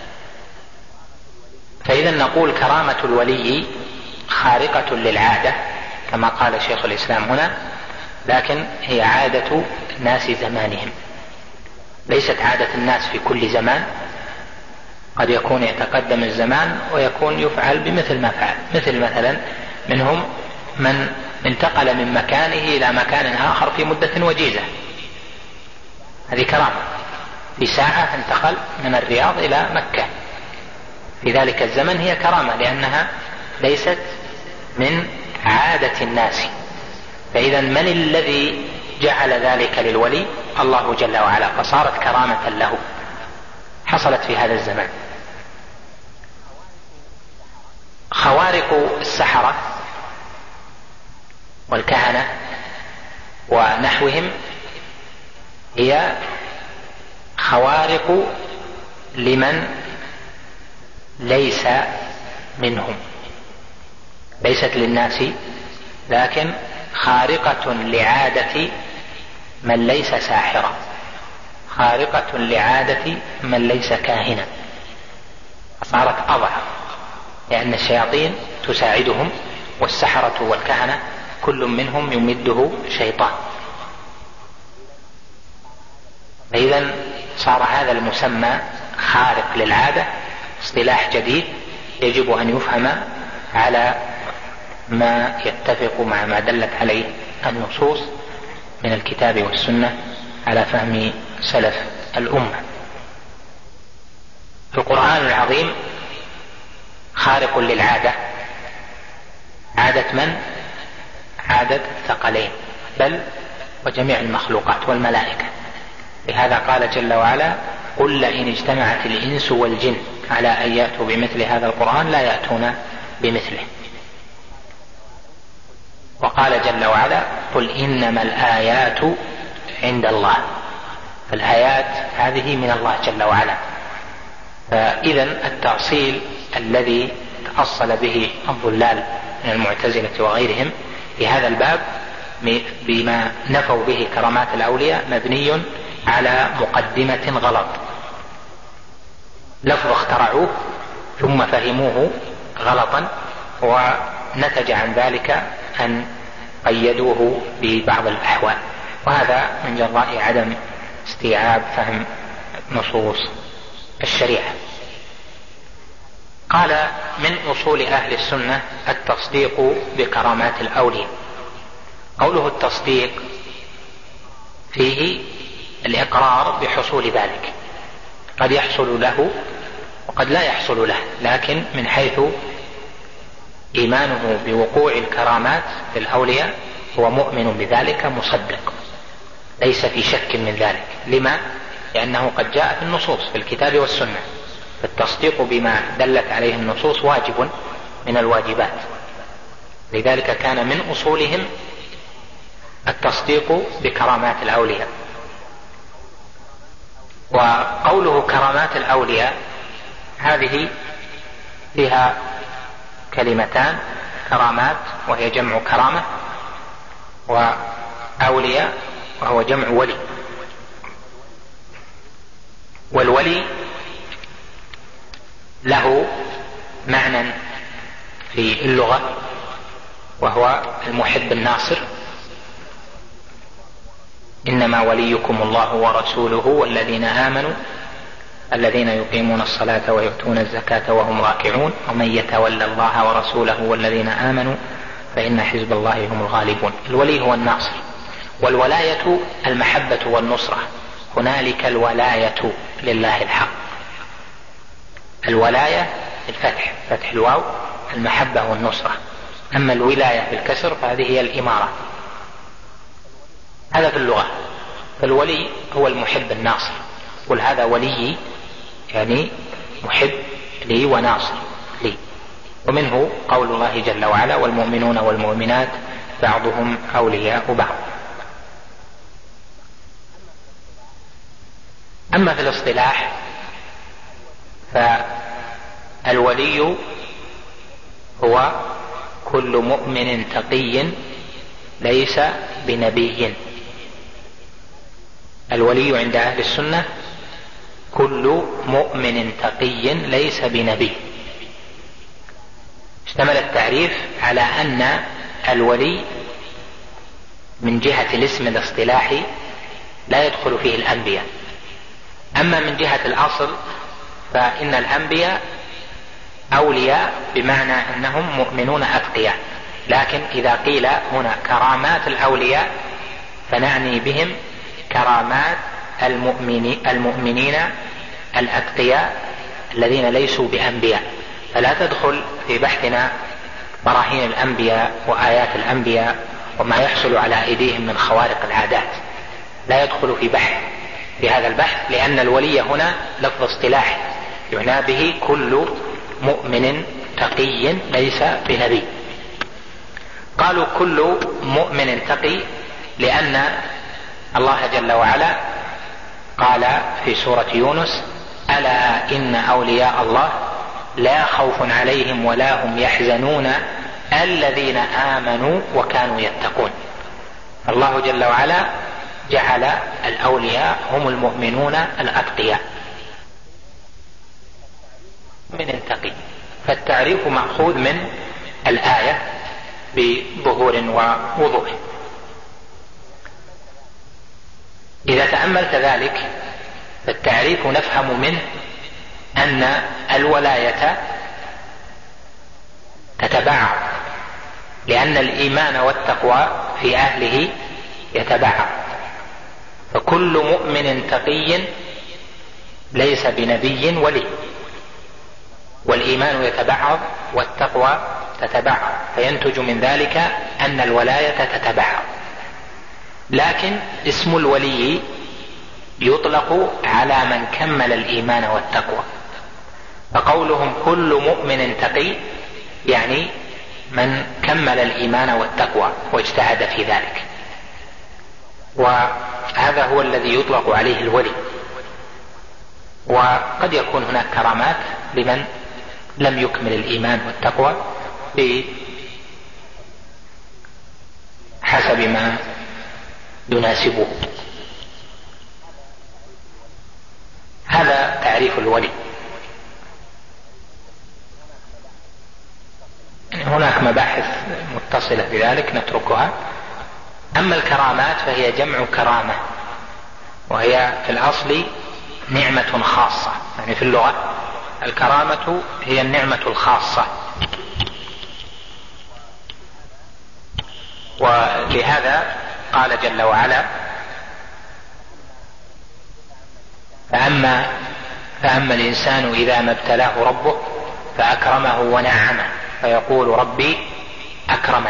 فإذا نقول كرامة الولي خارقة للعادة كما قال شيخ الإسلام هنا، لكن هي عادة ناس زمانهم، ليست عادة الناس في كل زمان. قد يكون يتقدم الزمان ويكون يفعل بمثل ما فعل، مثل مثلا منهم من انتقل من مكانه إلى مكان آخر في مدة وجيزة، هذه كرامة، في ساعة انتقل من الرياض إلى مكة، في ذلك الزمن هي كرامة لأنها ليست من عادة الناس. فإذا من الذي جعل ذلك للولي؟ الله جل وعلا، فصارت كرامة له، حصلت في هذا الزمان. خوارق السحرة والكهنة ونحوهم هي خوارق لمن ليس منهم، ليست للناس، لكن خارقة لعادة من ليس ساحرا، خارقة لعادة من ليس كاهنا، صارت أضعف لأن الشياطين تساعدهم، والسحرة والكهنة كل منهم يمده شيطان. فإذا صار هذا المسمى خارق للعادة اصطلاح جديد يجب أن يفهم على ما يتفق مع ما دلت عليه النصوص من الكتاب والسنة على فهم سلف الأمة. القرآن العظيم خارق للعادة، عادة من؟ عادة الثقلين بل وجميع المخلوقات والملائكة. لهذا قال جل وعلا: قل لئن اجتمعت الإنس والجن على أن يأتوا بمثل هذا القرآن لا يأتون بمثله. وقال جل وعلا: قل إنما الآيات عند الله. الآيات هذه من الله جل وعلا. فإذا التأصيل الذي تأصل به الضلال من المعتزلة وغيرهم في هذا الباب بما نفوا به كرامات الأولياء مبني على مقدمة غلط، لفظ اخترعوه ثم فهموه غلطا، ونتج عن ذلك أن قيدوه ببعض الأحوال، وهذا من جراء عدم استيعاب فهم نصوص الشريعة. قال: من أصول أهل السنة التصديق بكرامات الأولياء. قوله التصديق فيه الإقرار بحصول ذلك، قد يحصل له وقد لا يحصل له، لكن من حيث إيمانه بوقوع الكرامات للأولياء هو مؤمن بذلك مصدق، ليس في شك من ذلك. لما؟ لأنه قد جاء في النصوص في الكتاب والسنة، فالتصديق بما دلت عليه النصوص واجب من الواجبات، لذلك كان من أصولهم التصديق بكرامات الأولياء. وقوله كرامات الأولياء هذه فيها كلمتان: كرامات وهي جمع كرامة، وأولياء وهو جمع ولي. والولي له معنى في اللغة وهو المحب الناصر: إنما وليكم الله ورسوله والذين آمنوا الذين يقيمون الصلاة ويؤتون الزكاة وهم راكعون ومن يتولى الله ورسوله والذين آمنوا فإن حزب الله هم الغالبون. الولي هو الناصر، والولاية المحبة والنصرة، هنالك الولاية لله الحق. الولاية الفتح، فتح الواو، المحبة والنصرة. أما الولاية بالكسر فهذه هي الإمارة. هذا في اللغة. فالولي هو المحب الناصر، قل هذا ولي يعني محب لي وناصر لي. ومنه قول الله جل وعلا: والمؤمنون والمؤمنات بعضهم أولياء بعض. أما في الاصطلاح فالولي هو كل مؤمن تقي ليس بنبي الولي عند أهل السنة كل مؤمن تقي ليس بنبي. اشتمل التعريف على أن الولي من جهة الاسم الاصطلاحي لا يدخل فيه الأنبياء، أما من جهة الأصل فإن الأنبياء أولياء بمعنى أنهم مؤمنون أتقياء، لكن إذا قيل هنا كرامات الأولياء فنعني بهم كرامات المؤمنين الأتقياء الذين ليسوا بأنبياء، فلا تدخل في بحثنا براهين الأنبياء وآيات الأنبياء وما يحصل على أيديهم من خوارق العادات، لا يدخل في بحث في هذا البحث، لأن الولي هنا لفظ اصطلاحي يعنى به كل مؤمن تقي ليس بنبي. قالوا كل مؤمن تقي لأن الله جل وعلا قال في سورة يونس: ألا إن أولياء الله لا خوف عليهم ولا هم يحزنون الذين آمنوا وكانوا يتقون. الله جل وعلا جعل الأولياء هم المؤمنون الأتقياء. من تقي، فالتعريف مأخوذ من الآية بظهور ووضوح. إذا تأملت ذلك فالتعريف نفهم منه أن الولاية تتباعد، لأن الإيمان والتقوى في أهله يتباعد، فكل مؤمن تقي ليس بنبي ولي، والإيمان يتبعض والتقوى تتبعض، فينتج من ذلك أن الولاية تتبعض. لكن اسم الولي يطلق على من كمل الإيمان والتقوى، فقولهم كل مؤمن تقي يعني من كمل الإيمان والتقوى واجتهد في ذلك، وهذا هو الذي يطلق عليه الولي. وقد يكون هناك كرامات لمن لم يكمل الإيمان والتقوى بحسب ما يناسبه. هذا تعريف الولي. هناك مباحث متصلة بذلك نتركها. أما الكرامات فهي جمع كرامة، وهي في الأصل نعمة خاصة، يعني في اللغة الكرامة هي النعمة الخاصة، ولهذا قال جل وعلا: فأما, فأما الإنسان إذا ما ابتلاه ربه فأكرمه ونعمه فيقول ربي أكرمن.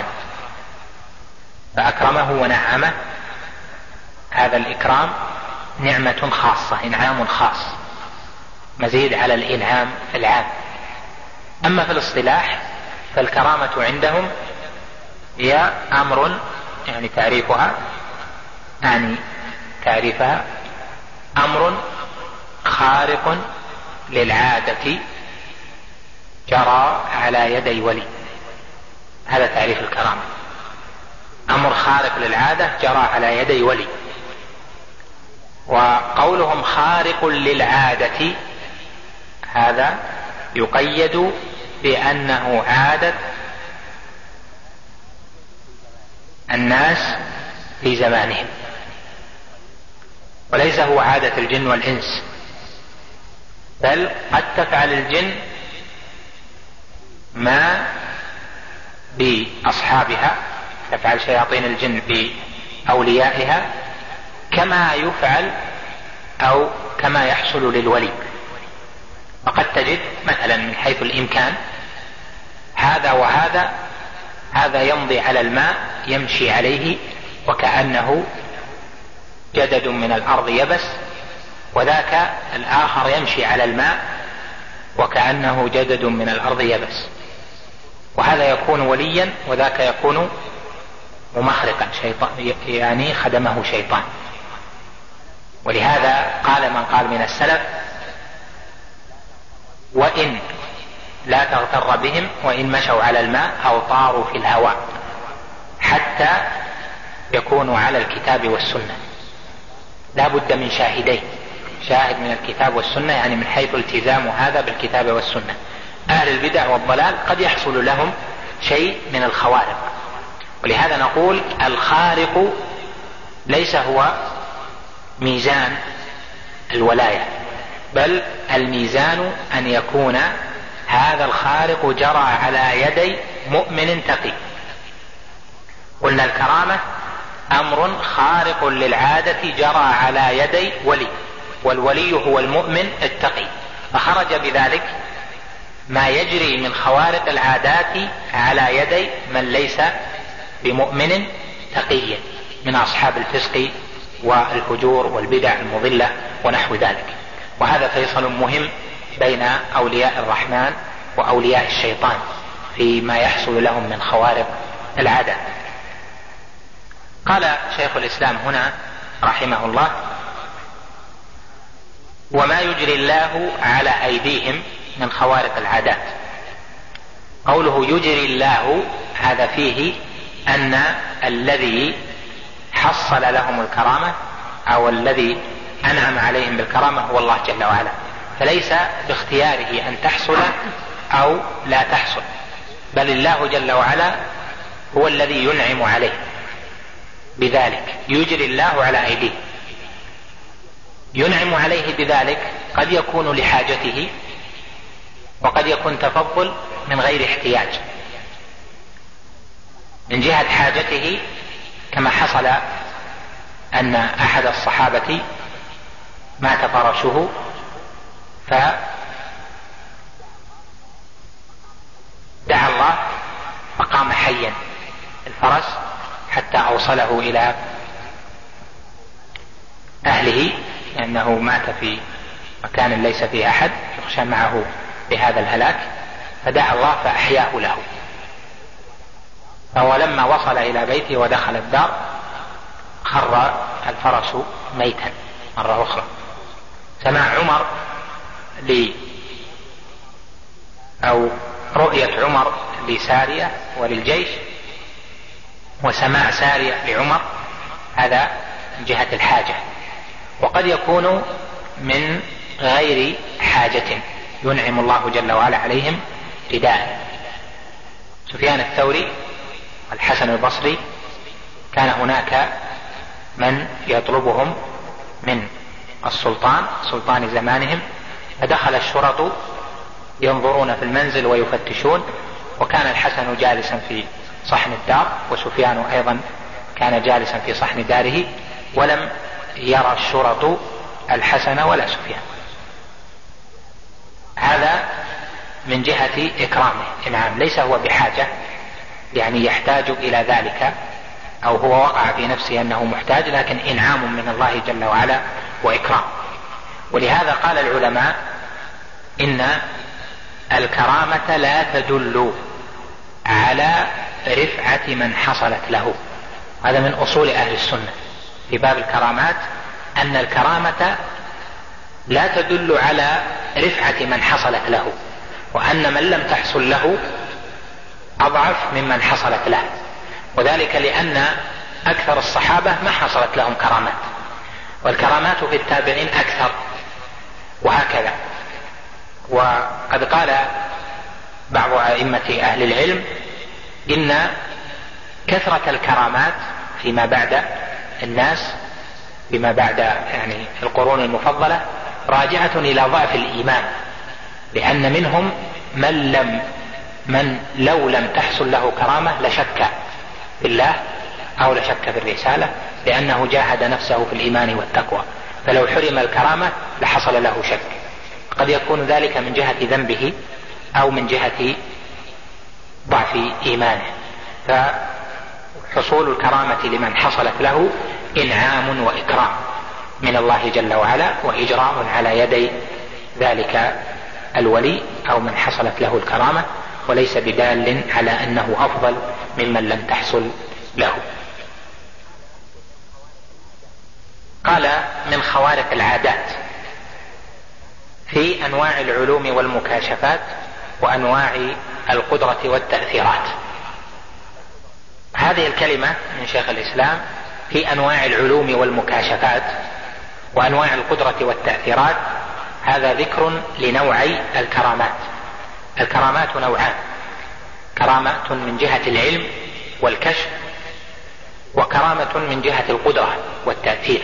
فأكرمه ونعمه، هذا الإكرام نعمة خاصة، إنعام خاص مزيد على الإنعام العام. أما في الاصطلاح فالكرامة عندهم هي أمر، يعني تعريفها يعني تعريفها أمر خارق للعادة جرى على يدي ولي. هذا تعريف الكرامة، أمر خارق للعادة جرى على يدي ولي. وقولهم خارق للعادة هذا يقيد بأنه عادة الناس في زمانهم، وليس هو عادة الجن والإنس، بل قد تفعل الجن ما بأصحابها، تفعل شياطين الجن بأوليائها كما يفعل أو كما يحصل للولي. وقد تجد مثلا من حيث الإمكان هذا وهذا، هذا يمضي على الماء يمشي عليه وكأنه جدد من الأرض يبس، وذاك الآخر يمشي على الماء وكأنه جدد من الأرض يبس، وهذا يكون وليا وذاك يكون ممخرقا، شيطان يعني خدمه شيطان. ولهذا قال من قال من السلف: وإن لا تغتر بهم وإن مشوا على الماء أو طاروا في الهواء حتى يكونوا على الكتاب والسنة. لا بد من شاهدين، شاهد من الكتاب والسنة، يعني من حيث التزام هذا بالكتاب والسنة. أهل البدع والضلال قد يحصل لهم شيء من الخوارق، ولهذا نقول الخارق ليس هو ميزان الولاية، بل الميزان أن يكون هذا الخارق جرى على يدي مؤمن تقي. قلنا الكرامة أمر خارق للعادة جرى على يدي ولي، والولي هو المؤمن التقي، فخرج بذلك ما يجري من خوارق العادات على يدي من ليس بمؤمن تقي من أصحاب الفسق والفجور والبدع المضلة ونحو ذلك. وهذا فيصل مهم بين أولياء الرحمن وأولياء الشيطان فيما يحصل لهم من خوارق العادات. قال شيخ الإسلام هنا رحمه الله: وما يجري الله على أيديهم من خوارق العادات. قوله يجري الله هذا فيه أن الذي حصل لهم الكرامة أو الذي أنعم عليهم بالكرامة هو الله جل وعلا، فليس باختياره أن تحصل أو لا تحصل، بل الله جل وعلا هو الذي ينعم عليه بذلك. يجري الله على أيديه، ينعم عليه بذلك قد يكون لحاجته وقد يكون تفضل من غير احتياج. من جهة حاجته كما حصل أن أحد الصحابة مات فرشه فدعا الله فقام حيا الفرس حتى أوصله إلى أهله، لأنه مات في مكان ليس فيه أحد يخشى معه بهذا الهلاك، فدعا الله فأحياه له. فهو لما وصل إلى بيته ودخل الدار خر الفرس ميتا مرة أخرى. سمع عمر لي أو رؤية عمر لسارية وللجيش وسماع سارية لعمر هذا من جهة الحاجة، وقد يكون من غير حاجة ينعم الله جل وعلا عليهم ابتداء. سفيان الثوري والحسن البصري كان هناك من يطلبهم من السلطان سلطان زمانهم، فدخل الشرط ينظرون في المنزل ويفتشون، وكان الحسن جالسا في صحن الدار وسفيان أيضا كان جالسا في صحن داره، ولم يرى الشرط الحسن ولا سفيان. هذا من جهة إكرامه إنعام، ليس هو بحاجة يعني يحتاج إلى ذلك أو هو وقع في نفسه أنه محتاج، لكن إنعام من الله جل وعلا وإكرام. ولهذا قال العلماء إن الكرامة لا تدل على رفعة من حصلت له. هذا من أصول أهل السنة في باب الكرامات، أن الكرامة لا تدل على رفعة من حصلت له، وأن من لم تحصل له أضعف ممن حصلت له، وذلك لأن أكثر الصحابة ما حصلت لهم كرامات، والكرامات في التابعين أكثر، وهكذا. وقد قال بعض أئمة أهل العلم إن كثرة الكرامات فيما بعد الناس فيما بعد يعني القرون المفضلة راجعة إلى ضعف الإيمان، لأن منهم من لم من لو لم تحصل له كرامة لشك في الله أو لشك في الرسالة، لأنه جاهد نفسه في الإيمان والتقوى، فلو حرم الكرامة لحصل له شك. قد يكون ذلك من جهة ذنبه أو من جهة ضعف إيمانه. فحصول الكرامة لمن حصلت له إنعام وإكرام من الله جل وعلا، وإجراء على يدي ذلك الولي أو من حصلت له الكرامة، وليس بدال على أنه أفضل ممن لم تحصل له. قال من خوارق العادات في أنواع العلوم والمكاشفات وأنواع القدرة والتأثيرات. هذه الكلمة من شيخ الإسلام في أنواع العلوم والمكاشفات وأنواع القدرة والتأثيرات هذا ذكر لنوعي الكرامات. الكرامات نوعان: كرامة من جهة العلم والكشف، وكرامة من جهة القدرة والتأثير.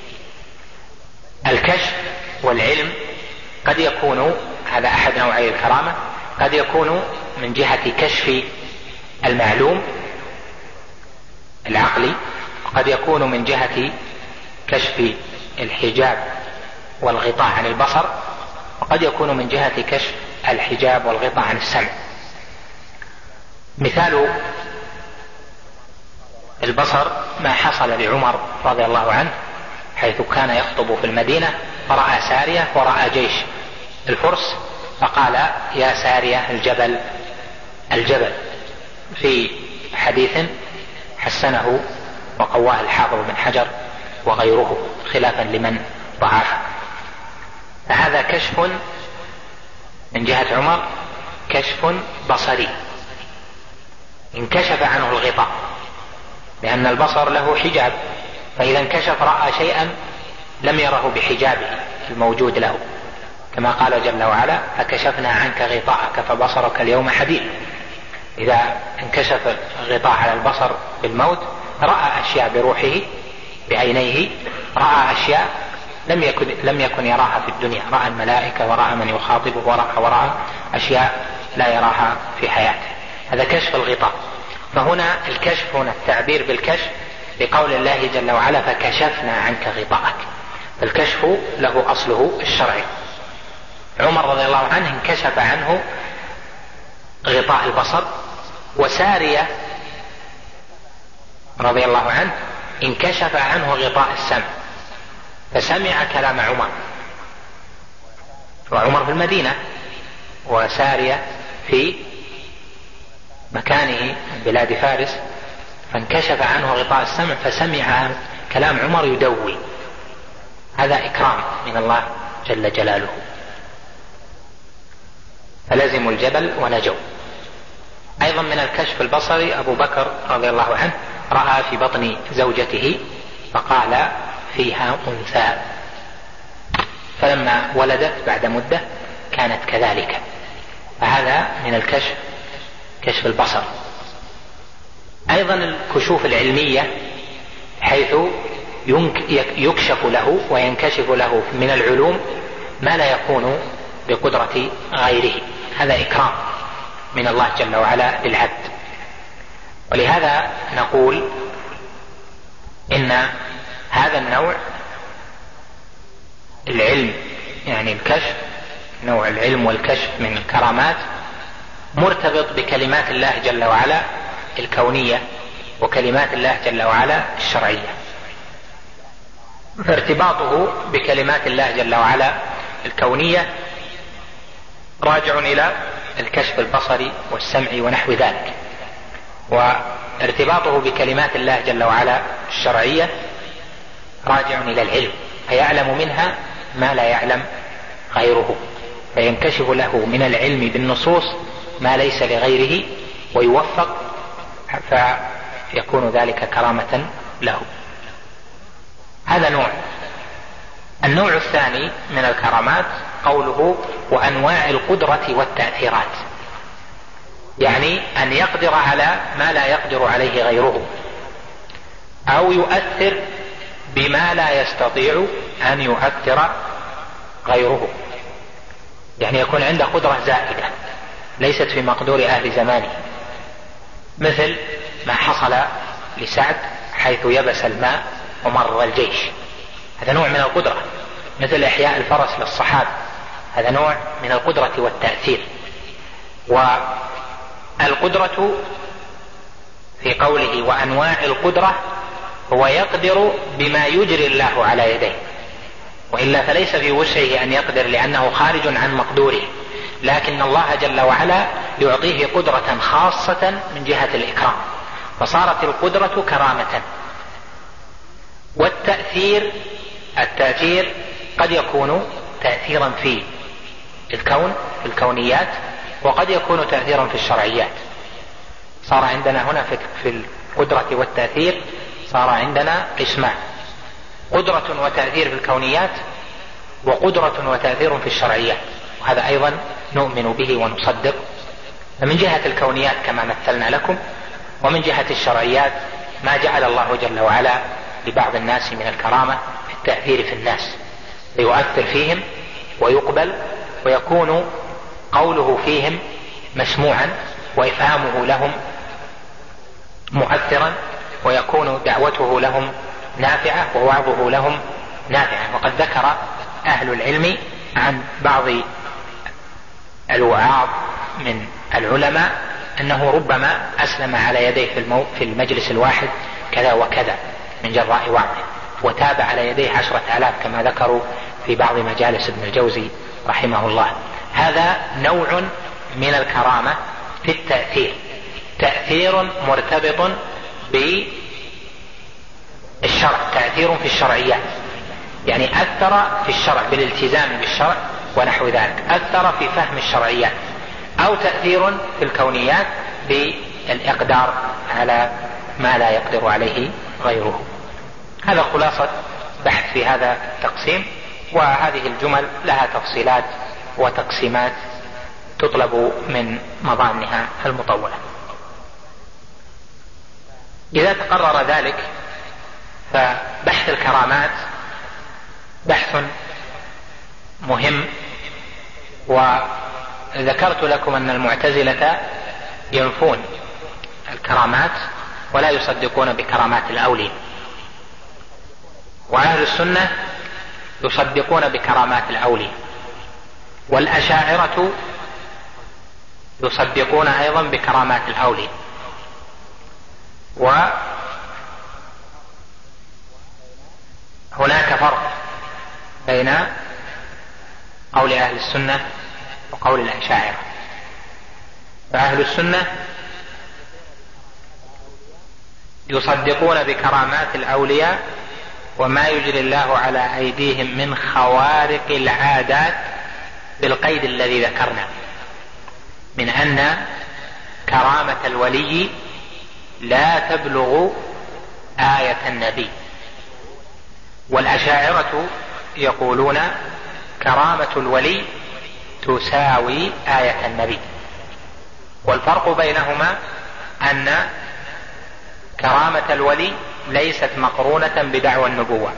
الكشف والعلم قد يكون، هذا أحد نوعي الكرامة، قد يكون من جهة كشف المعلوم العقلي، وقد يكون من جهة كشف الحجاب والغطاء عن البصر، وقد يكون من جهة كشف الحجاب والغطاء عن السمع. مثال البصر ما حصل لعمر رضي الله عنه حيث كان يخطب في المدينة فرأى سارية ورأى جيش الفرس فقال: يا سارية الجبل الجبل، في حديث حسنه وقواه الحافظ بن حجر وغيره خلافا لمن ضعفه. فهذا كشف من جهة عمر، كشف بصري انكشف عنه الغطاء، لأن البصر له حجاب، فإذا انكشف رأى شيئا لم يره بحجابه الموجود له، كما قال جل وعلا: فكشفنا عنك غطاءك فبصرك اليوم حديد. إذا انكشف الغطاء على البصر بالموت رأى أشياء بروحه بعينيه، رأى أشياء لم يكن, لم يكن يراها في الدنيا، رأى الملائكة ورأى من يخاطبه ورأى, ورأى أشياء لا يراها في حياته. هذا كشف الغطاء. فهنا الكشف، هنا التعبير بالكشف لقول الله جل وعلا: فكشفنا عنك غطاءك. فالكشف له أصله الشرعي. عمر رضي الله عنه انكشف عنه غطاء البصر، وسارية رضي الله عنه انكشف عنه غطاء السمع فسمع كلام عمر، وعمر في المدينة وسارية في مكانه بلاد فارس، فانكشف عنه غطاء السمع فسمع كلام عمر يدوي. هذا إكرام من الله جل جلاله. فلزموا الجبل ونجوا. أيضا من الكشف البصري أبو بكر رضي الله عنه رأى في بطن زوجته فقال: فيها أنثى، فلما ولدت بعد مدة كانت كذلك. فهذا من الكشف، كشف البصر. أيضا الكشوف العلمية حيث يكشف له وينكشف له من العلوم ما لا يكون بقدرة غيره، هذا إكرام من الله جل وعلا للعبد. ولهذا نقول إن هذا النوع العلم، يعني الكشف، نوع العلم والكشف من الكرامات، مرتبط بكلمات الله جل وعلا الكونية وكلمات الله جل وعلا الشرعية. فارتباطه بكلمات الله جل وعلا الكونية راجع إلى الكشف البصري والسمعي ونحو ذلك، وارتباطه بكلمات الله جل وعلا الشرعية راجع إلى العلم، فيعلم منها ما لا يعلم غيره، فينكشف له من العلم بالنصوص ما ليس لغيره ويوفق، فيكون ذلك كرامة له. هذا نوع. النوع الثاني من الكرامات قوله: وأنواع القدرة والتأثيرات، يعني أن يقدر على ما لا يقدر عليه غيره، أو يؤثر بما لا يستطيع أن يؤثر غيره، يعني يكون عنده قدرة زائدة ليست في مقدور أهل زمانه، مثل ما حصل لسعد حيث يبس الماء ومر الجيش، هذا نوع من القدرة. مثل إحياء الفرس للصحابة، هذا نوع من القدرة والتأثير. والقدرة في قوله وأنواع القدرة هو يقدر بما يجري الله على يديه، وإلا فليس في وسعه أن يقدر لأنه خارج عن مقدوره، لكن الله جل وعلا يعطيه قدرة خاصة من جهة الإكرام، فصارت القدرة كرامة. والتأثير، التأثير قد يكون تأثيرا في الكون، في الكونيات، وقد يكون تأثيرا في الشرعيات. صار عندنا هنا في القدرة والتأثير صار عندنا قسمان: قدرة وتأثير في الكونيات وقدرة وتأثير في الشرعيات، وهذا أيضا نؤمن به ونصدق. فمن جهة الكونيات كما مثلنا لكم، ومن جهة الشرعيات ما جعل الله جل وعلا لبعض الناس من الكرامة في التأثير في الناس، فيؤثر فيهم ويقبل، ويكون قوله فيهم مسموعا وإفهامه لهم مؤثرا، ويكون دعوته لهم نافعة ووعظه لهم نافعة. وقد ذكر أهل العلم عن بعض الوعاظ من العلماء أنه ربما أسلم على يديه في المجلس الواحد كذا وكذا من جراء وعظه، وتاب على يديه عشرة آلاف كما ذكروا في بعض مجالس ابن الجوزي رحمه الله. هذا نوع من الكرامة في التأثير، تأثير مرتبط بالشرع، تأثير في الشرعيات، يعني أثر في الشرع بالالتزام بالشرع ونحو ذلك، أثر في فهم الشرعيات، أو تأثير في الكونيات بالإقدار على ما لا يقدر عليه غيره. هذا خلاصة بحث في هذا التقسيم، وهذه الجمل لها تفصيلات وتقسيمات تطلب من مضامنها المطولة. إذا تقرر ذلك فبحث الكرامات بحث مهم. وذكرت لكم أن المعتزلة ينفون الكرامات ولا يصدقون بكرامات الأولياء، وأهل السنة يصدقون بكرامات الأولياء، والأشاعرة يصدقون أيضا بكرامات الأولياء. وهناك فرق بين قول أهل السنة وقول الأشاعرة. فأهل السنة يصدقون بكرامات الأولياء وما يجري الله على أيديهم من خوارق العادات، بالقيد الذي ذكرنا من أن كرامة الولي لا تبلغ آية النبي. والأشاعرة يقولون كرامة الولي تساوي آية النبي. والفرق بينهما أن كرامة الولي ليست مقرونة بدعوى النبوة،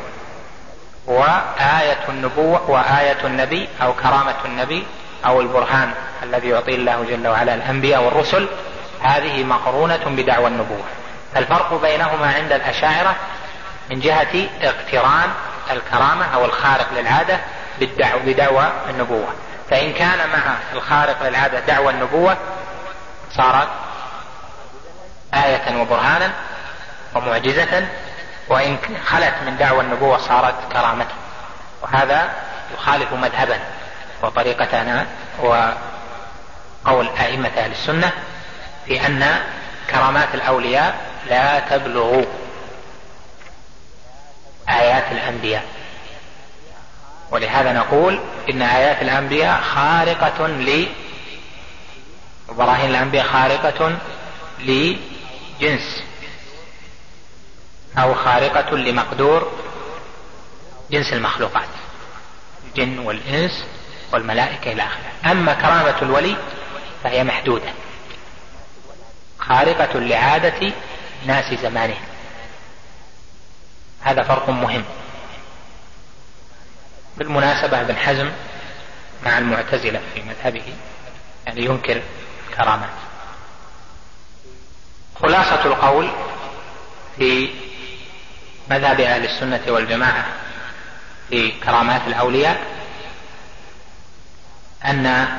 وآية النبوة وآية النبي أو كرامة النبي أو البرهان الذي يعطيه الله جل وعلا الأنبياء والرسل هذه مقرونة بدعوى النبوة. الفرق بينهما عند الأشاعرة من جهة اقتران الكرامة أو الخارق للعادة بدعوى النبوة، فإن كان مع الخارق للعادة دعوى النبوة صارت آية وبرهانا ومعجزة، وإن خلت من دعوى النبوة صارت كرامة. وهذا يخالف مذهبنا وطريقتنا وقول أئمة أهل السنة في أن كرامات الأولياء لا تبلغ آيات الأنبياء. ولهذا نقول إن آيات الأنبياء خارقة ل وبراهين الأنبياء خارقة لجنس أو خارقة لمقدور جنس المخلوقات، الجن والإنس والملائكة إلى آخره. أما كرامة الولي فهي محدودة خارقة لعادة ناس زمانه. هذا فرق مهم. بالمناسبة ابن حزم مع المعتزلة في مذهبه يعني ينكر كرامات. خلاصة القول في مذهب أهل السنة والجماعة في كرامات الأولياء أن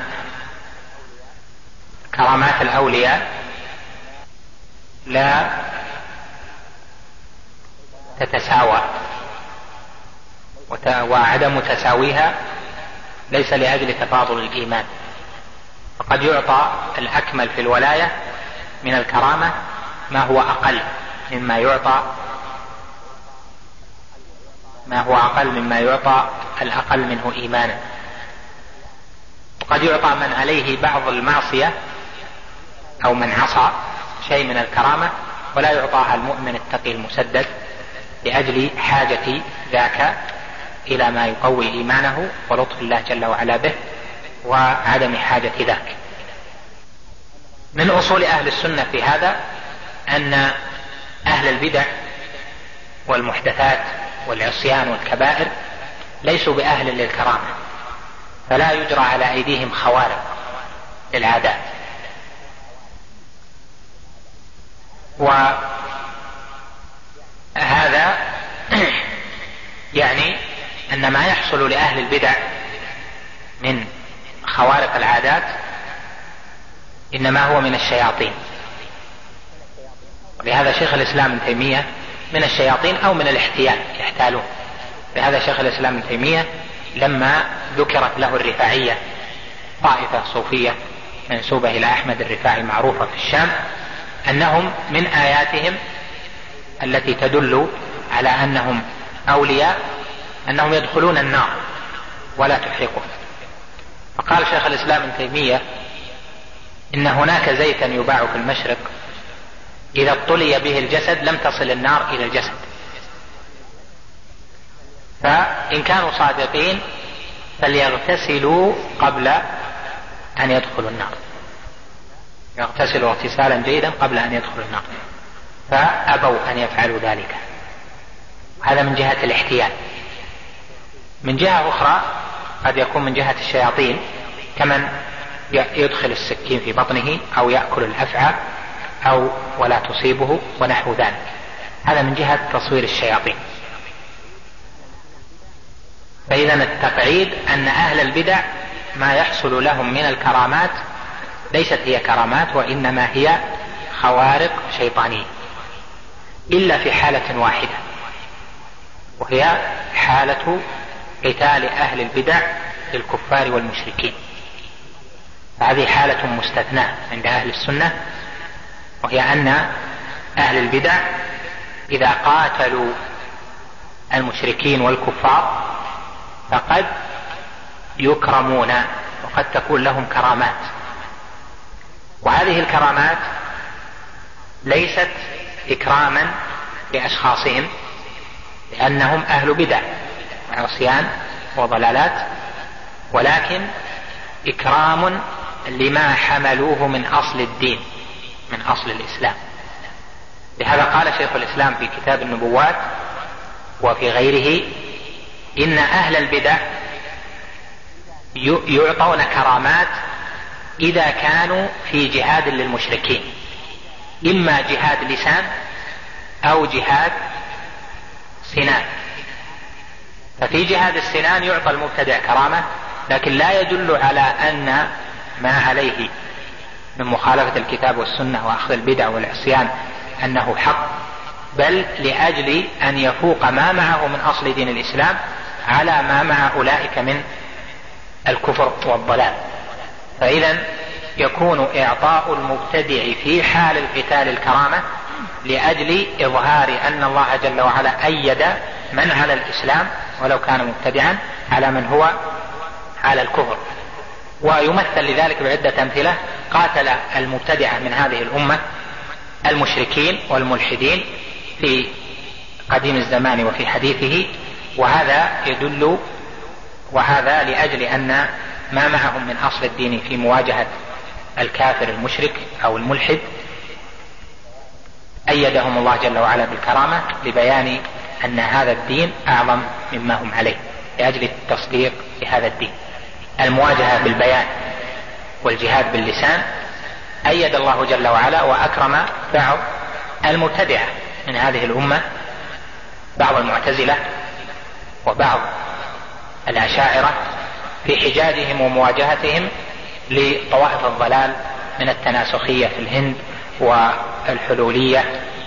كرامات الأولياء لا تتساوى، وعدم تساويها ليس لأجل تفاضل الإيمان. فقد يعطى الأكمل في الولاية من الكرامة ما هو أقل مما يعطى ما هو أقل مما يعطى الأقل منه إيمانا. وقد يعطى من عليه بعض المعصية أو من عصى شيء من الكرامة ولا يعطاها المؤمن التقي المسدد لأجل حاجة ذاك إلى ما يقوي إيمانه ولطف الله جل وعلا به وعدم حاجة ذاك. من أصول أهل السنة في هذا أن أهل البدع والمحدثات والعصيان والكبائر ليسوا بأهل للكرامة، فلا يجرى على أيديهم خوارق للعادات. وهذا يعني أن ما يحصل لأهل البدع من خوارق العادات إنما هو من الشياطين. ولهذا شيخ الإسلام ابن تيمية من الشياطين أو من الاحتيال يحتالون. لهذا شيخ الإسلام ابن تيمية لما ذكرت له الرفاعية، طائفة صوفية منسوبة إلى أحمد الرفاعي معروفة في الشام، أنهم من آياتهم التي تدل على أنهم أولياء أنهم يدخلون النار ولا تحرقهم. فقال شيخ الإسلام ابن تيمية إن هناك زيتا يباع في المشرق إذا ابتلي به الجسد لم تصل النار إلى الجسد، فإن كانوا صادقين فليغتسلوا قبل أن يدخلوا النار، يغتسلوا اغتسالا جيدا قبل أن يدخلوا النار، فأبوا أن يفعلوا ذلك. هذا من جهة الاحتيال. من جهة أخرى قد يكون من جهة الشياطين كمن يدخل السكين في بطنه أو يأكل الأفعى أو ولا تصيبه ونحو ذلك، هذا من جهة تصوير الشياطين. فإذا التقعيد أن أهل البدع ما يحصل لهم من الكرامات ليست هي كرامات وإنما هي خوارق شيطانية، إلا في حالة واحدة وهي حالة قتال أهل البدع للكفار والمشركين. فهذه حالة مستثناة عند أهل السنة، وهي أن أهل البدع إذا قاتلوا المشركين والكفار فقد يكرمون وقد تكون لهم كرامات، وهذه الكرامات ليست إكراما لأشخاصهم لأنهم أهل بدع وعصيان وضلالات، ولكن إكرام لما حملوه من أصل الدين من أصل الإسلام. لهذا قال شيخ الإسلام في كتاب النبوات وفي غيره إن أهل البدع يعطون كرامات إذا كانوا في جهاد للمشركين، إما جهاد لسان أو جهاد سنان. ففي جهاد السنان يعطى المبتدع كرامة، لكن لا يدل على أن ما عليه من مخالفة الكتاب والسنة وأخذ البدع والعصيان أنه حق، بل لأجل أن يفوق ما معه من أصل دين الإسلام على ما مع أولئك من الكفر والضلال. فإذا يكون إعطاء المبتدع في حال القتال الكرامة لأجل إظهار أن الله جل وعلا أيد من على الإسلام ولو كان مبتدعا على من هو على الكفر. ويمثل لذلك بعدة أمثلة: قاتل المبتدعة من هذه الأمة المشركين والملحدين في قديم الزمان وفي حديثه، وهذا يدل وهذا لأجل أن ما معهم من أصل الدين في مواجهة الكافر المشرك أو الملحد أيدهم الله جل وعلا بالكرامة لبيان أن هذا الدين أعظم مما هم عليه، لأجل التصديق بهذا الدين. المواجهة بالبيان والجهاد باللسان أيد الله جل وعلا وأكرم بعض المبتدعة من هذه الأمة، بعض المعتزلة وبعض الأشاعرة، في حجاجهم ومواجهتهم لطوائف الضلال من التناسخية في الهند والحلولية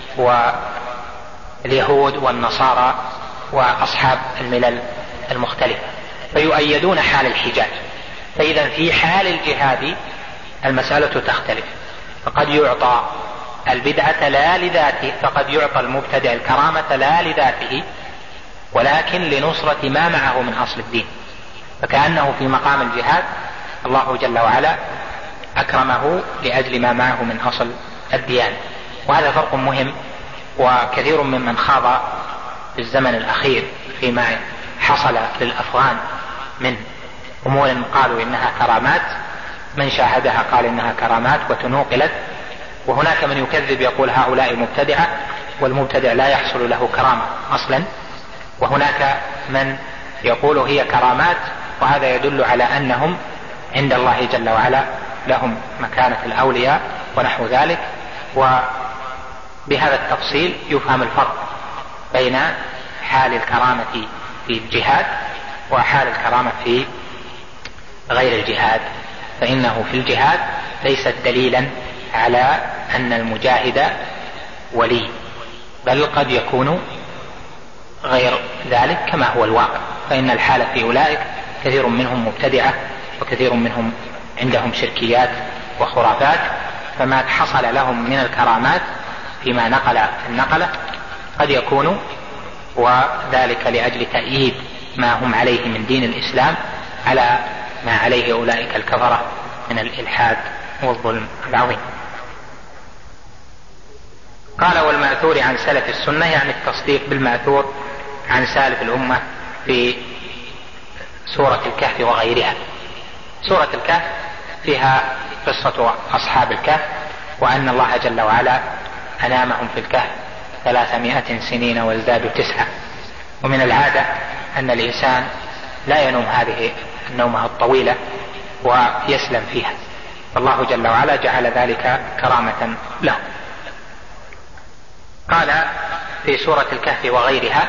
واليهود والنصارى وأصحاب الملل المختلفة، فيؤيدون حال الحجاج. فإذا في حال الجهاد المسألة تختلف، فقد يعطى البدعة لا لذاته، فقد يعطى المبتدع الكرامة لا لذاته ولكن لنصرة ما معه من أصل الدين، فكأنه في مقام الجهاد الله جل وعلا أكرمه لأجل ما معه من أصل الديانة. وهذا فرق مهم، وكثير ممن خاض في الزمن الأخير فيما حصل للأفغان من أمور قالوا إنها كرامات، من شاهدها قال إنها كرامات وتنوقلت، وهناك من يكذب يقول هؤلاء مبتدعة، والمبتدع لا يحصل له كرامة أصلا، وهناك من يقول هي كرامات، وهذا يدل على أنهم عند الله جل وعلا لهم مكانة الأولياء ونحو ذلك. وبهذا التفصيل يفهم الفرق بين حال الكرامة في الجهاد وحال الكرامة في غير الجهاد، فإنه في الجهاد ليست دليلا على أن المجاهد ولي، بل قد يكون غير ذلك كما هو الواقع، فإن الحالة في أولئك كثير منهم مبتدعة وكثير منهم عندهم شركيات وخرافات، فما حصل لهم من الكرامات فيما نقل النقلة قد يكون وذلك لأجل تأييد ما هم عليه من دين الإسلام على ما عليه أولئك الكفرة من الإلحاد والظلم العظيم. قال والمأثور عن سلف السنة، يعني التصديق بالمأثور عن سالف الأمة في سورة الكهف وغيرها. سورة الكهف فيها قصة أصحاب الكهف، وأن الله جل وعلا أنامهم في الكهف ثلاثمائة سنين وازدادوا تسعة، ومن العادة أن الإنسان لا ينوم هذه النومة الطويلة ويسلم فيها، فالله جل وعلا جعل ذلك كرامة له. قال في سورة الكهف وغيرها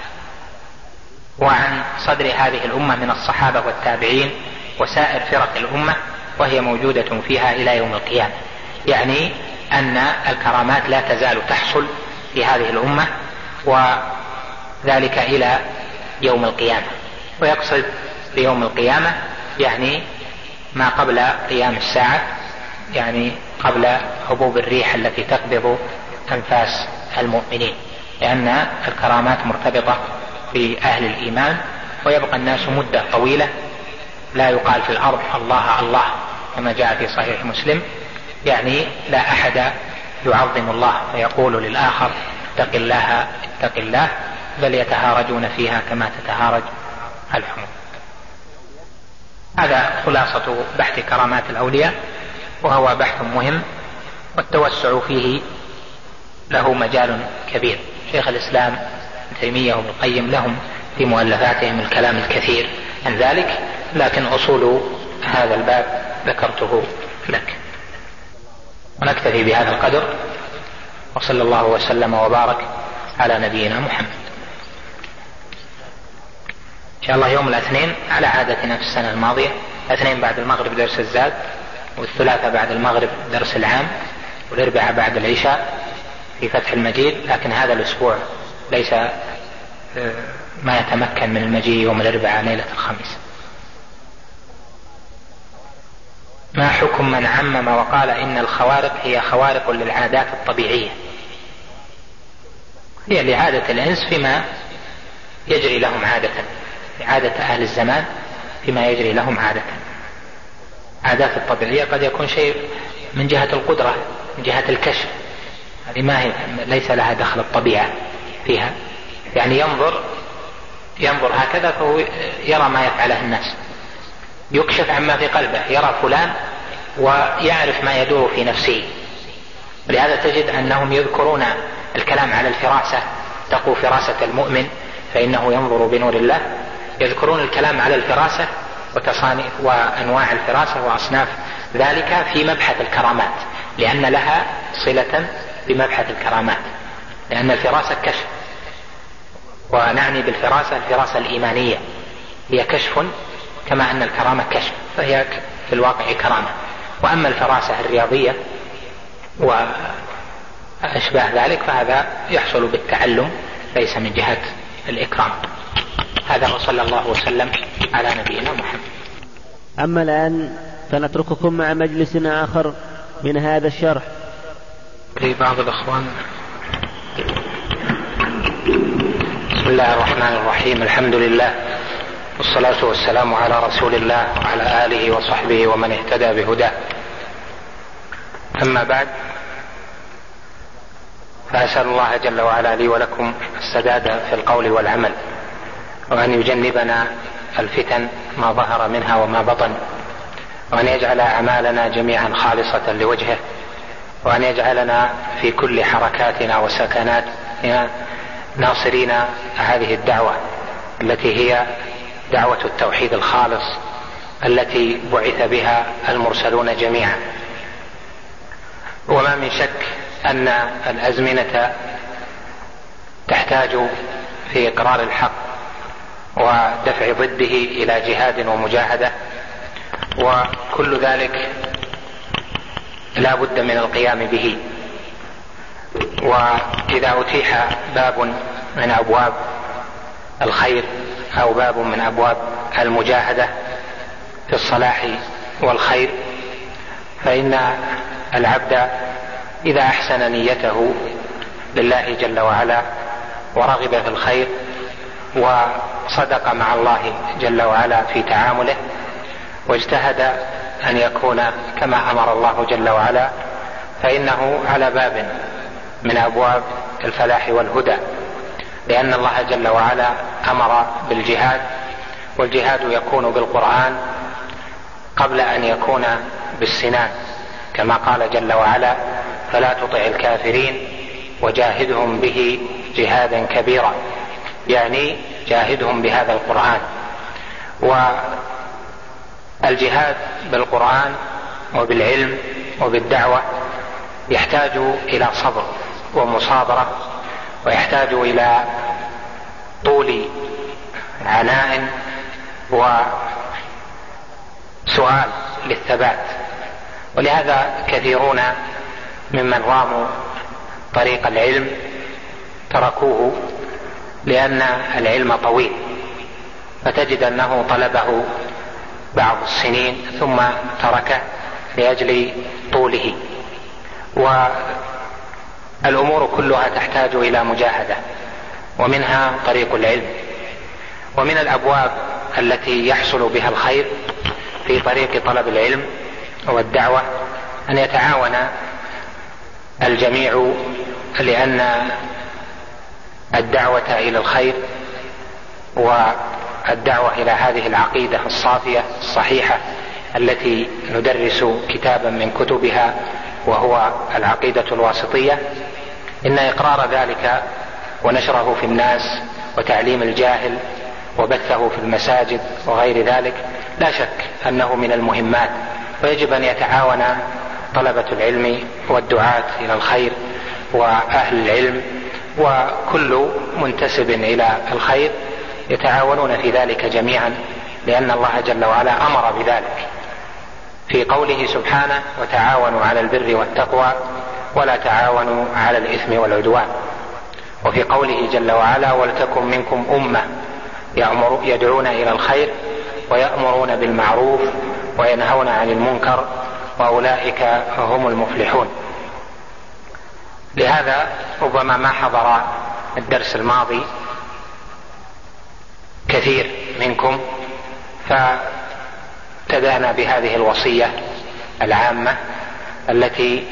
وعن صدر هذه الأمة من الصحابة والتابعين وسائر فرق الأمة، وهي موجودة فيها إلى يوم القيامة، يعني أن الكرامات لا تزال تحصل في هذه الأمة وذلك إلى يوم القيامة. ويقصد بيوم القيامة يعني ما قبل قيام الساعة، يعني قبل هبوب الريح التي تقبض أنفاس المؤمنين، لأن الكرامات مرتبطة بأهل الإيمان، ويبقى الناس مدة طويلة لا يقال في الأرض الله الله كما جاء في صحيح مسلم، يعني لا أحد يعظم الله فيقول للآخر اتق الله اتق الله، بل يتهارجون فيها كما تتهارج الحمر. هذا خلاصة بحث كرامات الأولياء، وهو بحث مهم والتوسع فيه له مجال كبير. شيخ الإسلام ابن تيمية وابن القيم لهم في مؤلفاتهم الكلام الكثير عن ذلك، لكن أصول هذا الباب ذكرته لك. ونكتفي بهذا القدر، وصلى الله وسلم وبارك على نبينا محمد. إن شاء الله يوم الاثنين على عادتنا في السنة الماضية، الاثنين بعد المغرب درس الزاد، والثلاثاء بعد المغرب درس العام، والاربعاء بعد العشاء في فتح المجيد، لكن هذا الأسبوع ليس ما يتمكن من المجيء يوم الاربعاء ليلة الخميس. ما حكم من عمم وقال إن الخوارق هي خوارق للعادات الطبيعية؟ هي لعادة الإنس فيما يجري لهم عادة، عادة أهل الزمان فيما يجري لهم عادة. عادات الطبيعية قد يكون شيء من جهة القدرة، من جهة الكشف، هذه ما هي ليس لها دخل الطبيعة فيها، يعني ينظر ينظر هكذا فهو يرى ما يفعله الناس، يكشف عما في قلبه، يرى فلان ويعرف ما يدور في نفسه. ولهذا تجد أنهم يذكرون الكلام على الفراسة، تقوا فراسة المؤمن فإنه ينظر بنور الله، يذكرون الكلام على الفراسة وتصانيف وأنواع الفراسة وأصناف ذلك في مبحث الكرامات، لأن لها صلة بمبحث الكرامات، لأن الفراسة كشف، ونعني بالفراسة الفراسة الإيمانية، هي كشف كما أن الكرامة كشف، فهي في الواقع كرامة. وأما الفراسة الرياضية وأشباه ذلك فهذا يحصل بالتعلم ليس من جهة الإكرام. هذا وصلى الله وسلم على نبينا محمد. أما الآن فنترككم مع مجلس آخر من هذا الشرح. لبعض الأخوان. بسم الله الرحمن الرحيم، الحمد لله والصلاة والسلام على رسول الله وعلى آله وصحبه ومن اهتدى بهداه. أما بعد، فأسأل الله جل وعلا لي ولكم السداد في القول والعمل، وأن يجنبنا الفتن ما ظهر منها وما بطن، وأن يجعل أعمالنا جميعا خالصة لوجهه، وأن يجعلنا في كل حركاتنا وسكناتنا ناصرين هذه الدعوة التي هي دعوة التوحيد الخالص التي بعث بها المرسلون جميعا. وما من شك أن الأزمنة تحتاج في إقرار الحق ودفع ضده إلى جهاد ومجاهدة، وكل ذلك لا بد من القيام به. وإذا أتيح باب من أبواب الخير أو باب من أبواب المجاهدة في الصلاح والخير، فإن العبد إذا أحسن نيته لله جل وعلا ورغب في الخير وصدق مع الله جل وعلا في تعامله واجتهد أن يكون كما أمر الله جل وعلا، فإنه على باب من أبواب الفلاح والهدى، لأن الله جل وعلا أمر بالجهاد، والجهاد يكون بالقرآن قبل أن يكون بالسنان، كما قال جل وعلا: فلا تطع الكافرين وجاهدهم به جهادا كبيرا، يعني جاهدهم بهذا القرآن. والجهاد بالقرآن وبالعلم وبالدعوة يحتاج إلى صبر ومصابرة، ويحتاج إلى طول عناء وسؤال للثبات. ولهذا كثيرون ممن راموا طريق العلم تركوه، لأن العلم طويل، فتجد أنه طلبه بعض السنين ثم تركه لأجل طوله. والأمور كلها تحتاج إلى مجاهدة، ومنها طريق العلم. ومن الأبواب التي يحصل بها الخير في طريق طلب العلم والدعوة أن يتعاون الجميع، لأن الدعوة إلى الخير والدعوة إلى هذه العقيدة الصافية الصحيحة التي ندرس كتابا من كتبها وهو العقيدة الواسطية، إن إقرار ذلك ونشره في الناس وتعليم الجاهل وبثه في المساجد وغير ذلك لا شك أنه من المهمات، ويجب أن يتعاون طلبة العلم والدعاة إلى الخير وأهل العلم وكل منتسب إلى الخير يتعاونون في ذلك جميعا، لأن الله جل وعلا أمر بذلك في قوله سبحانه: وتعاونوا على البر والتقوى ولا تعاونوا على الإثم والعدوان. وفي قوله جل وعلا: ولتكن منكم أمة يدعون إلى الخير ويأمرون بالمعروف وينهون عن المنكر وأولئك هم المفلحون. لهذا ربما ما حضر الدرس الماضي كثير منكم، فابتدأنا بهذه الوصية العامة التي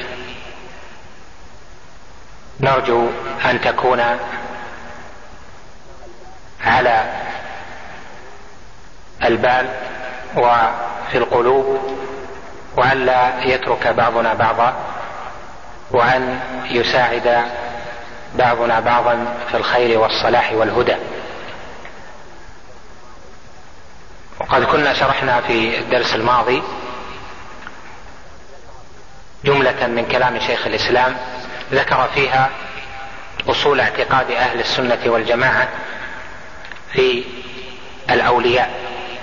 نرجو أن تكون على البال وفي القلوب، وأن لا يترك بعضنا بعضا، وأن يساعد بعضنا بعضا في الخير والصلاح والهدى. وقد كنا شرحنا في الدرس الماضي جملة من كلام شيخ الإسلام ذكر فيها أصول اعتقاد أهل السنة والجماعة في الأولياء،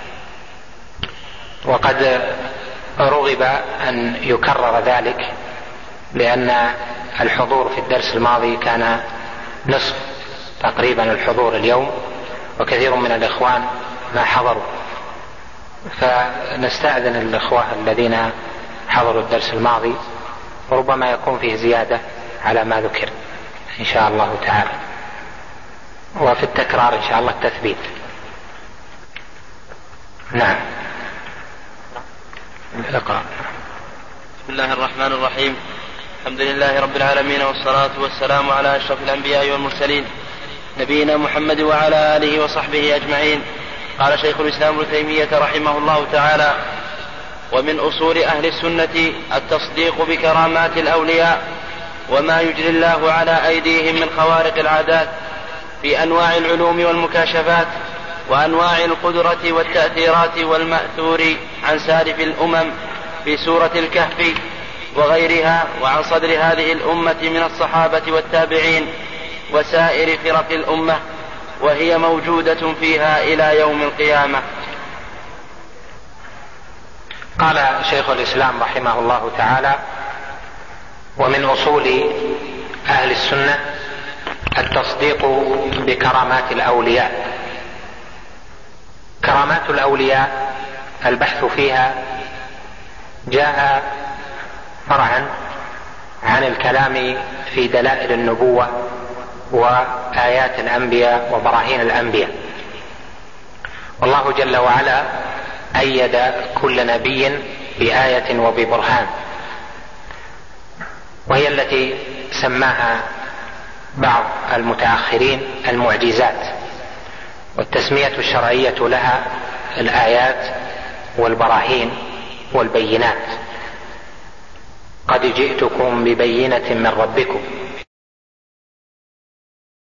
وقد رغب أن يكرر ذلك، لأن الحضور في الدرس الماضي كان نصف تقريبا الحضور اليوم، وكثير من الإخوان ما حضروا، فنستأذن الإخوة الذين حضروا الدرس الماضي، وربما يكون فيه زيادة على ما ذكر إن شاء الله تعالى، وفي التكرار إن شاء الله التثبيت. نعم. اقرأ. بسم الله الرحمن الرحيم. الحمد لله رب العالمين، والصلاة والسلام على أشرف الأنبياء والمرسلين نبينا محمد وعلى آله وصحبه أجمعين. قال شيخ الإسلام ابن تيمية رحمه الله تعالى: ومن أصول أهل السنة التصديق بكرامات الأولياء وما يجري الله على أيديهم من خوارق العادات في أنواع العلوم والمكاشفات وأنواع القدرة والتأثيرات والمأثور عن سالف الأمم في سورة الكهف وغيرها، وعن صدر هذه الأمة من الصحابة والتابعين وسائر فرق الأمة، وهي موجودة فيها إلى يوم القيامة. قال شيخ الإسلام رحمه الله تعالى: ومن أصول أهل السنة التصديق بكرامات الأولياء. كرامات الأولياء البحث فيها جاء فرعا عن الكلام في دلائل النبوة وآيات الأنبياء وبراهين الأنبياء، والله جل وعلا أيد كل نبي بآية وببرهان، وهي التي سماها بعض المتأخرين المعجزات، والتسمية الشرعية لها الآيات والبراهين والبينات. قد جئتكم ببينة من ربكم